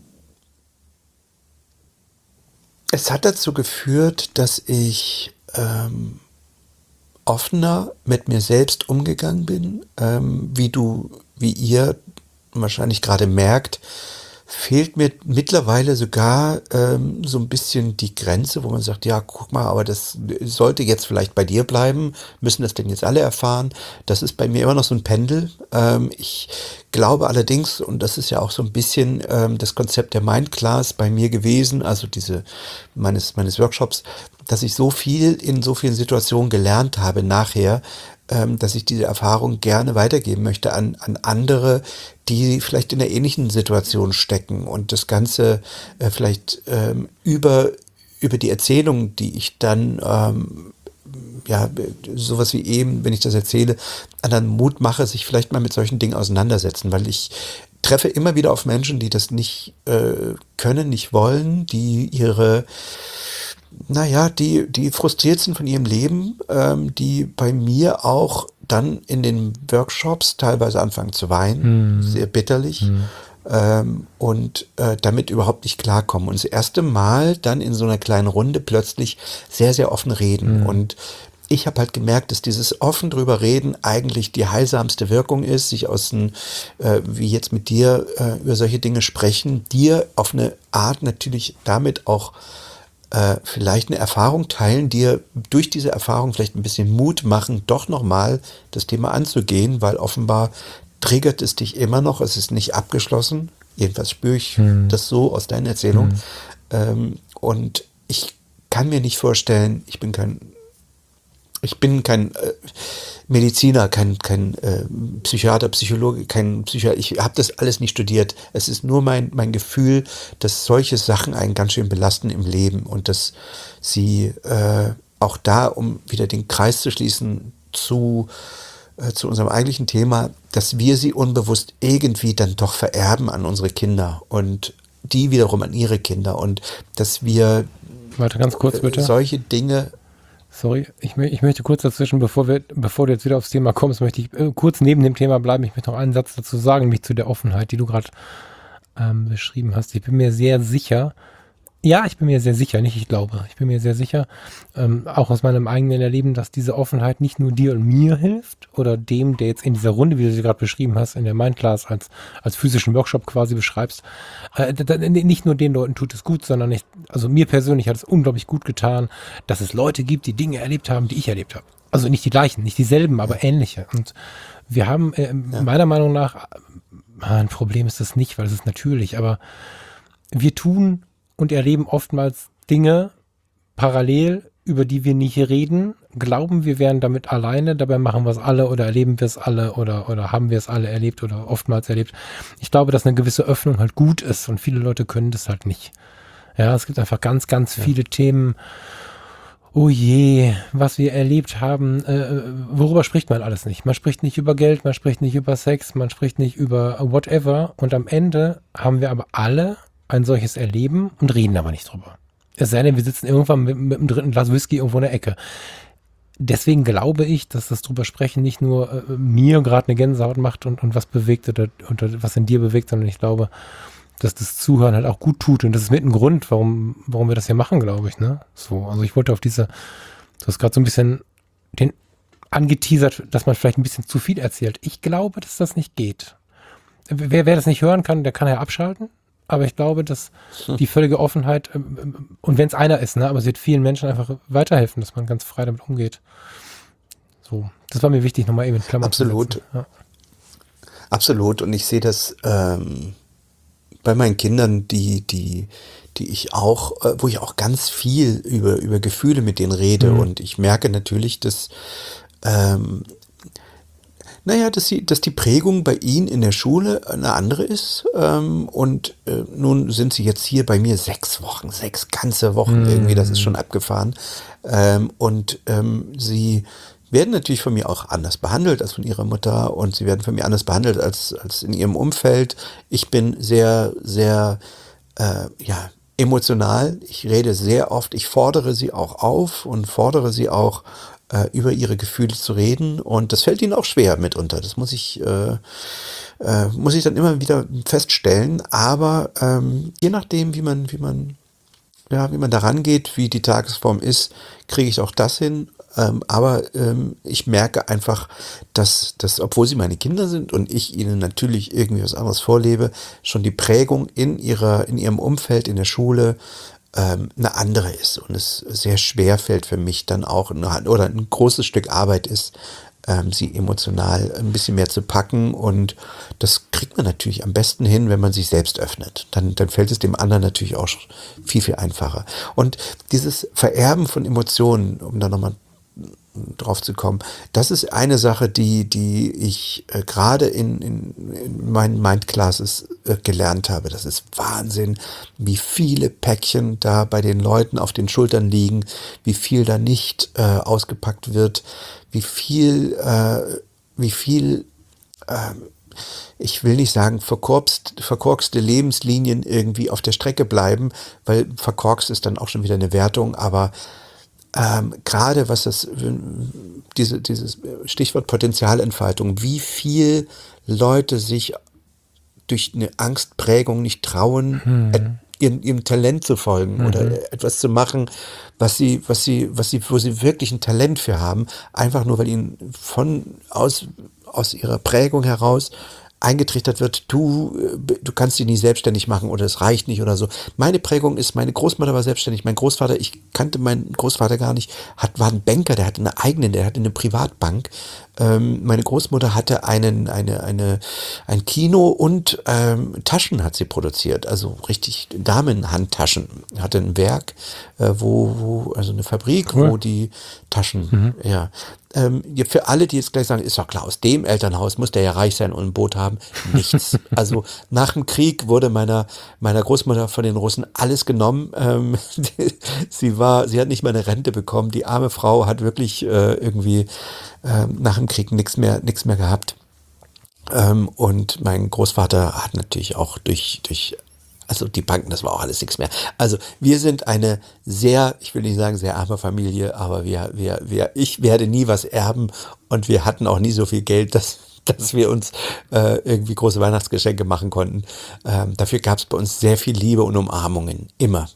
es hat dazu geführt, dass ich ähm, offener mit mir selbst umgegangen bin. Ähm, wie du, wie ihr wahrscheinlich gerade merkt, fehlt mir mittlerweile sogar ähm, so ein bisschen die Grenze, wo man sagt, ja, guck mal, aber das sollte jetzt vielleicht bei dir bleiben. Müssen das denn jetzt alle erfahren? Das ist bei mir immer noch so ein Pendel. Ähm, ich glaube allerdings, und das ist ja auch so ein bisschen ähm, das Konzept der Mind Class bei mir gewesen, also diese meines meines Workshops, dass ich so viel in so vielen Situationen gelernt habe nachher, ähm, dass ich diese Erfahrung gerne weitergeben möchte an an andere, die vielleicht in einer ähnlichen Situation stecken und das Ganze äh, vielleicht ähm, über über die Erzählung, die ich dann ähm, ja, sowas wie eben, wenn ich das erzähle, anderen Mut mache, sich vielleicht mal mit solchen Dingen auseinandersetzen, weil ich treffe immer wieder auf Menschen, die das nicht äh, können, nicht wollen, die ihre, naja, die, die frustriert sind von ihrem Leben, ähm, die bei mir auch dann in den Workshops teilweise anfangen zu weinen, hm. sehr bitterlich. Hm. Ähm, und äh, damit überhaupt nicht klarkommen. Und das erste Mal dann in so einer kleinen Runde plötzlich sehr, sehr offen reden. Mhm. Und ich habe halt gemerkt, dass dieses offen drüber reden eigentlich die heilsamste Wirkung ist, sich aus dem, äh, wie jetzt mit dir, äh, über solche Dinge sprechen, dir auf eine Art natürlich damit auch äh, vielleicht eine Erfahrung teilen, dir durch diese Erfahrung vielleicht ein bisschen Mut machen, doch nochmal das Thema anzugehen, weil offenbar triggert es dich immer noch, es ist nicht abgeschlossen, jedenfalls spüre ich hm. das so aus deiner Erzählung. Hm. Ähm, und ich kann mir nicht vorstellen, ich bin kein, ich bin kein äh, Mediziner, kein, kein äh, Psychiater, Psychologe, kein Psychiater, ich habe das alles nicht studiert. Es ist nur mein, mein Gefühl, dass solche Sachen einen ganz schön belasten im Leben und dass sie äh, auch da, um wieder den Kreis zu schließen, zu zu unserem eigentlichen Thema, dass wir sie unbewusst irgendwie dann doch vererben an unsere Kinder und die wiederum an ihre Kinder und dass wir Warte ganz kurz bitte. solche Dinge. Sorry, ich, ich möchte kurz dazwischen, bevor wir, bevor du jetzt wieder aufs Thema kommst, möchte ich äh, kurz neben dem Thema bleiben. Ich möchte noch einen Satz dazu sagen, nämlich zu der Offenheit, die du gerade ähm, beschrieben hast. Ich bin mir sehr sicher, Ja, ich bin mir sehr sicher, nicht ich glaube, ich bin mir sehr sicher, ähm, auch aus meinem eigenen Erleben, dass diese Offenheit nicht nur dir und mir hilft oder dem, der jetzt in dieser Runde, wie du sie gerade beschrieben hast, in der Mind Class als, als physischen Workshop quasi beschreibst, äh, da, nicht nur den Leuten tut es gut, sondern nicht, also mir persönlich hat es unglaublich gut getan, dass es Leute gibt, die Dinge erlebt haben, die ich erlebt habe. Also nicht die gleichen, nicht dieselben, aber ähnliche. Und wir haben äh, ja. meiner Meinung nach, ein Problem ist das nicht, weil es ist natürlich, aber wir tun und erleben oftmals Dinge parallel, über die wir nicht reden, glauben, wir wären damit alleine, dabei machen wir es alle oder erleben wir es alle oder, oder haben wir es alle erlebt oder oftmals erlebt. Ich glaube, dass eine gewisse Öffnung halt gut ist und viele Leute können das halt nicht. Ja, es gibt einfach ganz, ganz ja. viele Themen, oh je, was wir erlebt haben, äh, worüber spricht man alles nicht? Man spricht nicht über Geld, man spricht nicht über Sex, man spricht nicht über whatever. Und am Ende haben wir aber alle ein solches Erleben und reden aber nicht drüber. Es sei denn, wir sitzen irgendwann mit, mit dem dritten Glas Whisky irgendwo in der Ecke. Deswegen glaube ich, dass das drüber sprechen nicht nur äh, mir gerade eine Gänsehaut macht und, und was bewegt oder, oder was in dir bewegt, sondern ich glaube, dass das Zuhören halt auch gut tut. Und das ist mit ein Grund, warum, warum wir das hier machen, glaube ich, ne? So, also ich wollte auf diese, du hast gerade so ein bisschen den angeteasert, dass man vielleicht ein bisschen zu viel erzählt. Ich glaube, dass das nicht geht. Wer, wer das nicht hören kann, der kann ja abschalten. Aber ich glaube, dass die völlige Offenheit, ähm, und wenn es einer ist, ne, aber es wird vielen Menschen einfach weiterhelfen, dass man ganz frei damit umgeht. So, das war mir wichtig, nochmal eben in Klammern Absolut. zu setzen. Ja. Absolut. Und ich sehe das ähm, bei meinen Kindern, die, die, die ich auch, äh, wo ich auch ganz viel über, über Gefühle mit denen rede. Mhm. Und ich merke natürlich, dass, ähm, naja, dass, sie, dass die Prägung bei ihnen in der Schule eine andere ist. Ähm, und äh, nun sind sie jetzt hier bei mir sechs Wochen, sechs ganze Wochen mhm. irgendwie, das ist schon abgefahren. Ähm, und ähm, sie werden natürlich von mir auch anders behandelt als von ihrer Mutter und sie werden von mir anders behandelt als, als in ihrem Umfeld. Ich bin sehr, sehr, äh, ja, emotional. Ich rede sehr oft, ich fordere sie auch auf und fordere sie auch, äh, über ihre Gefühle zu reden und das fällt ihnen auch schwer mitunter. Das muss ich, äh, äh, muss ich dann immer wieder feststellen, aber ähm, je nachdem, wie man, wie man, ja, wie man da rangeht, wie die Tagesform ist, kriege ich auch das hin. Ähm, aber ähm, ich merke einfach, dass, dass, obwohl sie meine Kinder sind und ich ihnen natürlich irgendwie was anderes vorlebe, schon die Prägung in ihrer, in ihrem Umfeld, in der Schule ähm, eine andere ist und es sehr schwer fällt für mich dann auch eine, oder ein großes Stück Arbeit ist, ähm, sie emotional ein bisschen mehr zu packen und das kriegt man natürlich am besten hin, wenn man sich selbst öffnet. Dann, dann fällt es dem anderen natürlich auch viel, viel einfacher. Und dieses Vererben von Emotionen, um da nochmal drauf zu kommen. Das ist eine Sache, die, die ich äh, gerade in, in, in meinen Mindclasses äh, gelernt habe. Das ist Wahnsinn, wie viele Päckchen da bei den Leuten auf den Schultern liegen, wie viel da nicht äh, ausgepackt wird, wie viel, äh, wie viel, äh, ich will nicht sagen, verkorkst, verkorkste Lebenslinien irgendwie auf der Strecke bleiben, weil verkorkst ist dann auch schon wieder eine Wertung, aber Ähm, gerade was das, diese, dieses Stichwort Potenzialentfaltung, wie viel Leute sich durch eine Angstprägung nicht trauen, mhm. ihrem, ihrem Talent zu folgen mhm. oder etwas zu machen, was sie, was sie, was sie, wo sie wirklich ein Talent für haben, einfach nur weil ihnen von aus, aus ihrer Prägung heraus eingetrichtert wird, du, du kannst dich nicht selbstständig machen oder es reicht nicht oder so. Meine Prägung ist, meine Großmutter war selbstständig, mein Großvater, ich kannte meinen Großvater gar nicht, hat, war ein Banker, der hatte eine eigene, der hatte eine Privatbank. Ähm, meine Großmutter hatte einen, eine, eine, ein Kino und ähm, Taschen hat sie produziert, also richtig Damenhandtaschen. Hatte ein Werk, äh, wo, wo, also eine Fabrik, cool. wo die Taschen, mhm. ja. Ähm, für alle, die jetzt gleich sagen, ist doch klar, aus dem Elternhaus muss der ja reich sein und ein Boot haben. Nichts. Also nach dem Krieg wurde meiner, meiner Großmutter von den Russen alles genommen. Ähm, sie war, sie hat nicht mal eine Rente bekommen. Die arme Frau hat wirklich äh, irgendwie äh, nach dem Krieg nichts mehr, nichts mehr gehabt. Ähm, und mein Großvater hat natürlich auch durch, durch Also die Banken, das war auch alles nichts mehr. Also wir sind eine sehr, ich will nicht sagen sehr arme Familie, aber wir, wir, wir, ich werde nie was erben und wir hatten auch nie so viel Geld, dass, dass wir uns äh, irgendwie große Weihnachtsgeschenke machen konnten. Ähm, dafür gab es bei uns sehr viel Liebe und Umarmungen, immer.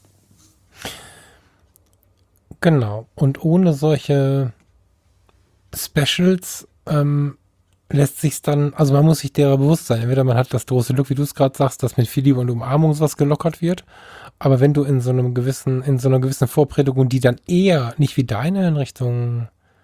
Genau. Und ohne solche Specials ähm lässt sich dann, also man muss sich derer bewusst sein, entweder man hat das große Glück, wie du es gerade sagst, dass mit viel Liebe und Umarmung was gelockert wird, aber wenn du in so einem gewissen, in so einer gewissen Vorprägung, die dann eher nicht wie deine in Richtung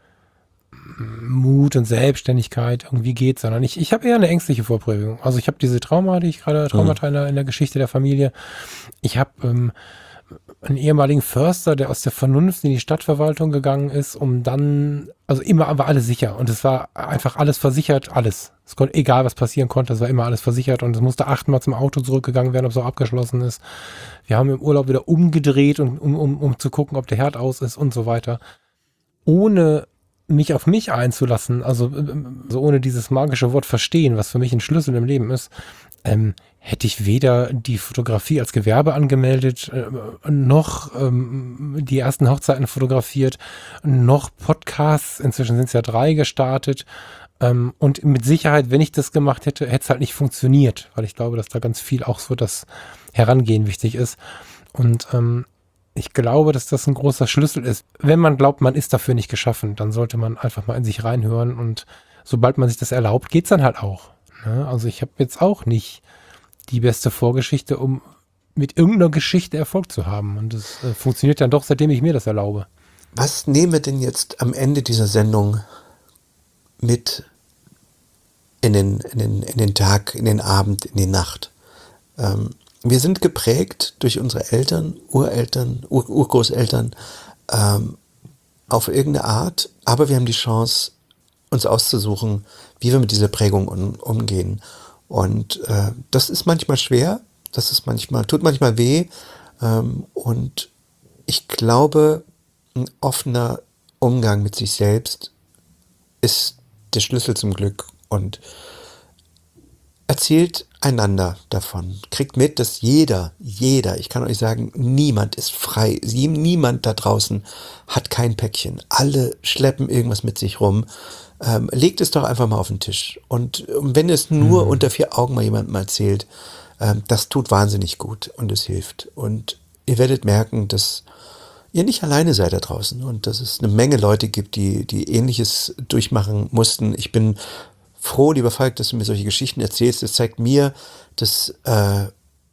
Mut und Selbstständigkeit irgendwie geht, sondern ich, ich habe eher eine ängstliche Vorprägung. Also ich habe diese Trauma, die ich gerade, Traumata mhm. in, der, in der Geschichte der Familie, ich habe ähm, einen ehemaligen Förster, der aus der Vernunft in die Stadtverwaltung gegangen ist, um dann, also immer war alles sicher und es war einfach alles versichert, alles. Es konnte, egal was passieren konnte, es war immer alles versichert und es musste achtmal zum Auto zurückgegangen werden, ob es auch abgeschlossen ist. Wir haben im Urlaub wieder umgedreht, und, um, um, um zu gucken, ob der Herd aus ist und so weiter. Ohne mich auf mich einzulassen, also, also ohne dieses magische Wort verstehen, was für mich ein Schlüssel im Leben ist, ähm, hätte ich weder die Fotografie als Gewerbe angemeldet, äh, noch ähm, die ersten Hochzeiten fotografiert, noch Podcasts, inzwischen sind es ja drei gestartet. Ähm, und mit Sicherheit, wenn ich das gemacht hätte, hätte es halt nicht funktioniert, weil ich glaube, dass da ganz viel auch so das Herangehen wichtig ist. Und ähm, ich glaube, dass das ein großer Schlüssel ist. Wenn man glaubt, man ist dafür nicht geschaffen, dann sollte man einfach mal in sich reinhören und sobald man sich das erlaubt, geht's dann halt auch. Ne? Also ich habe jetzt auch nicht die beste Vorgeschichte, um mit irgendeiner Geschichte Erfolg zu haben. Und das äh, funktioniert dann doch, seitdem ich mir das erlaube. Was nehmen wir denn jetzt am Ende dieser Sendung mit in den, in den, in den Tag, in den Abend, in die Nacht? Ähm, wir sind geprägt durch unsere Eltern, Ureltern, Ur- Urgroßeltern ähm, auf irgendeine Art, aber wir haben die Chance, uns auszusuchen, wie wir mit dieser Prägung um, umgehen. Und äh, das ist manchmal schwer, das ist manchmal, tut manchmal weh. Ähm, und ich glaube, ein offener Umgang mit sich selbst ist der Schlüssel zum Glück und erzählt einander davon. Kriegt mit, dass jeder, jeder, ich kann euch sagen, niemand ist frei. Niemand da draußen hat kein Päckchen. Alle schleppen irgendwas mit sich rum. Ähm, legt es doch einfach mal auf den Tisch. Und wenn es nur mhm. unter vier Augen mal jemandem erzählt, ähm, das tut wahnsinnig gut und es hilft. Und ihr werdet merken, dass ihr nicht alleine seid da draußen und dass es eine Menge Leute gibt, die, die Ähnliches durchmachen mussten. Ich bin froh, lieber Falk, dass du mir solche Geschichten erzählst. Das zeigt mir, dass, äh,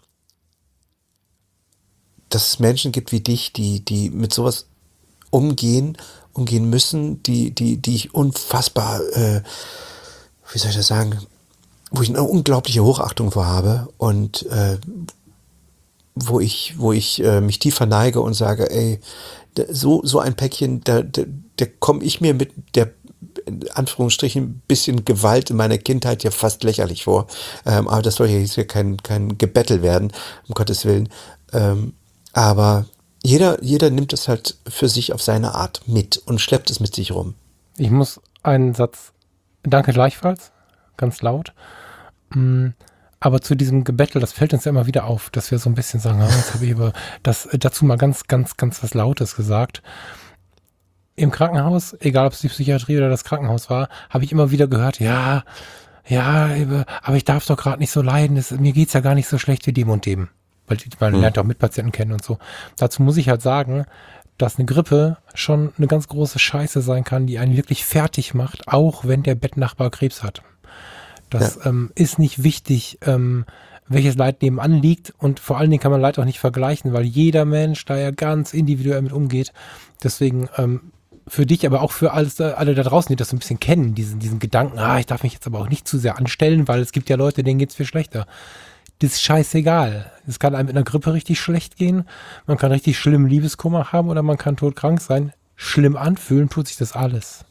dass es Menschen gibt wie dich, die, die mit sowas umgehen, umgehen müssen, die, die, die ich unfassbar, äh, wie soll ich das sagen, wo ich eine unglaubliche Hochachtung vor habe und äh, wo ich, wo ich äh, mich tief verneige und sage, ey, so, so ein Päckchen, da, da, da komme ich mir mit der in Anführungsstrichen ein bisschen Gewalt in meiner Kindheit ja fast lächerlich vor. Ähm, aber das soll ja jetzt hier kein, kein Gebettel werden, um Gottes Willen. Ähm, aber jeder, jeder nimmt es halt für sich auf seine Art mit und schleppt es mit sich rum. Ich muss einen Satz, danke gleichfalls, ganz laut. Aber zu diesem Gebettel, das fällt uns ja immer wieder auf, dass wir so ein bisschen sagen, ah, jetzt habe ich aber das, dazu mal ganz, ganz, ganz was Lautes gesagt. Im Krankenhaus, egal ob es die Psychiatrie oder das Krankenhaus war, habe ich immer wieder gehört, ja, ja, aber ich darf doch gerade nicht so leiden, das, mir geht's ja gar nicht so schlecht wie dem und dem. Weil man hm. lernt auch Mitpatienten kennen und so. Dazu muss ich halt sagen, dass eine Grippe schon eine ganz große Scheiße sein kann, die einen wirklich fertig macht, auch wenn der Bettnachbar Krebs hat. Das ja. ähm, ist nicht wichtig, ähm, welches Leid nebenan liegt und vor allen Dingen kann man Leid auch nicht vergleichen, weil jeder Mensch da ja ganz individuell mit umgeht. Deswegen ähm, für dich, aber auch für alles, alle da draußen, die das so ein bisschen kennen, diesen, diesen Gedanken, ah, ich darf mich jetzt aber auch nicht zu sehr anstellen, weil es gibt ja Leute, denen geht's viel schlechter. Das ist scheißegal. Es kann einem mit einer Grippe richtig schlecht gehen, man kann richtig schlimmen Liebeskummer haben oder man kann todkrank sein. Schlimm anfühlen tut sich das alles.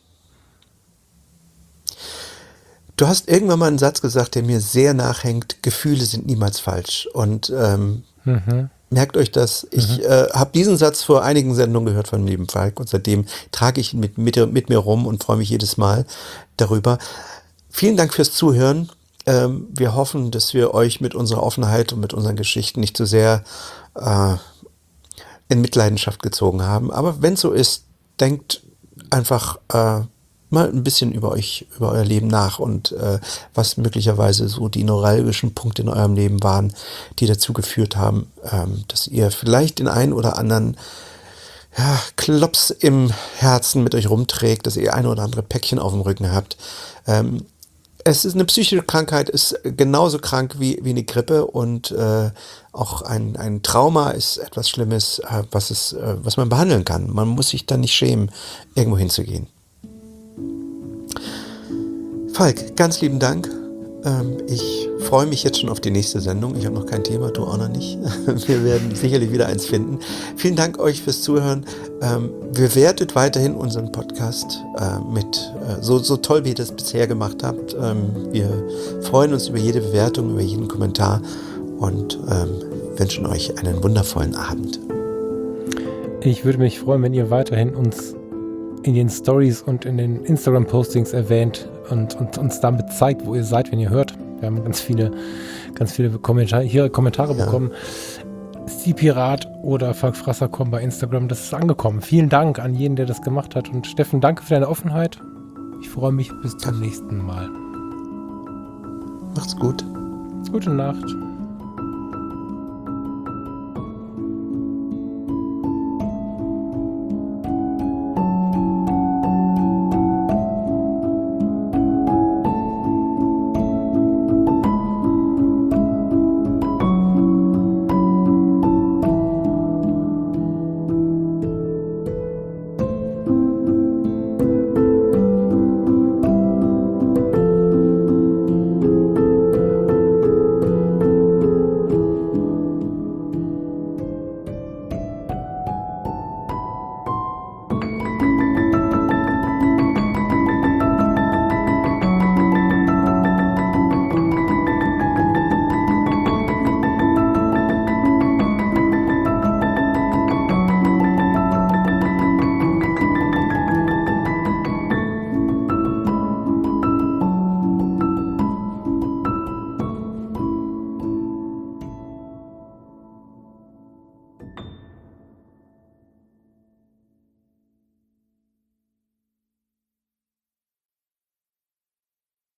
Du hast irgendwann mal einen Satz gesagt, der mir sehr nachhängt, Gefühle sind niemals falsch. Und ähm, mhm. merkt euch das. Ich mhm. äh, habe diesen Satz vor einigen Sendungen gehört von lieben Falk und seitdem trage ich ihn mit, mit, mit mir rum und freue mich jedes Mal darüber. Vielen Dank fürs Zuhören. Ähm, wir hoffen, dass wir euch mit unserer Offenheit und mit unseren Geschichten nicht zu sehr äh, in Mitleidenschaft gezogen haben. Aber wenn es so ist, denkt einfach äh, mal ein bisschen über euch, über euer Leben nach und äh, was möglicherweise so die neuralgischen Punkte in eurem Leben waren, die dazu geführt haben, ähm, dass ihr vielleicht den einen oder anderen ja, Klops im Herzen mit euch rumträgt, dass ihr ein oder andere Päckchen auf dem Rücken habt. Ähm, es ist eine psychische Krankheit, ist genauso krank wie, wie eine Grippe und äh, auch ein, ein Trauma ist etwas Schlimmes, äh, was, es, äh, was man behandeln kann. Man muss sich dann nicht schämen, irgendwo hinzugehen. Falk, ganz lieben Dank. Ähm, ich freue mich jetzt schon auf die nächste Sendung. Ich habe noch kein Thema, du auch noch nicht. Wir werden sicherlich wieder eins finden. Vielen Dank euch fürs Zuhören. Ähm, bewertet weiterhin unseren Podcast äh, mit äh, so, so toll, wie ihr das bisher gemacht habt. Ähm, wir freuen uns über jede Bewertung, über jeden Kommentar und ähm, wünschen euch einen wundervollen Abend. Ich würde mich freuen, wenn ihr weiterhin uns in den Stories und in den Instagram-Postings erwähnt und, und uns damit zeigt, wo ihr seid, wenn ihr hört. Wir haben ganz viele, ganz viele Kommentare, hier Kommentare ja. bekommen. Pirat oder Falk kommen bei Instagram, das ist angekommen. Vielen Dank an jeden, der das gemacht hat. Und Steffen, danke für deine Offenheit. Ich freue mich bis zum nächsten Mal. Macht's gut. Gute Nacht.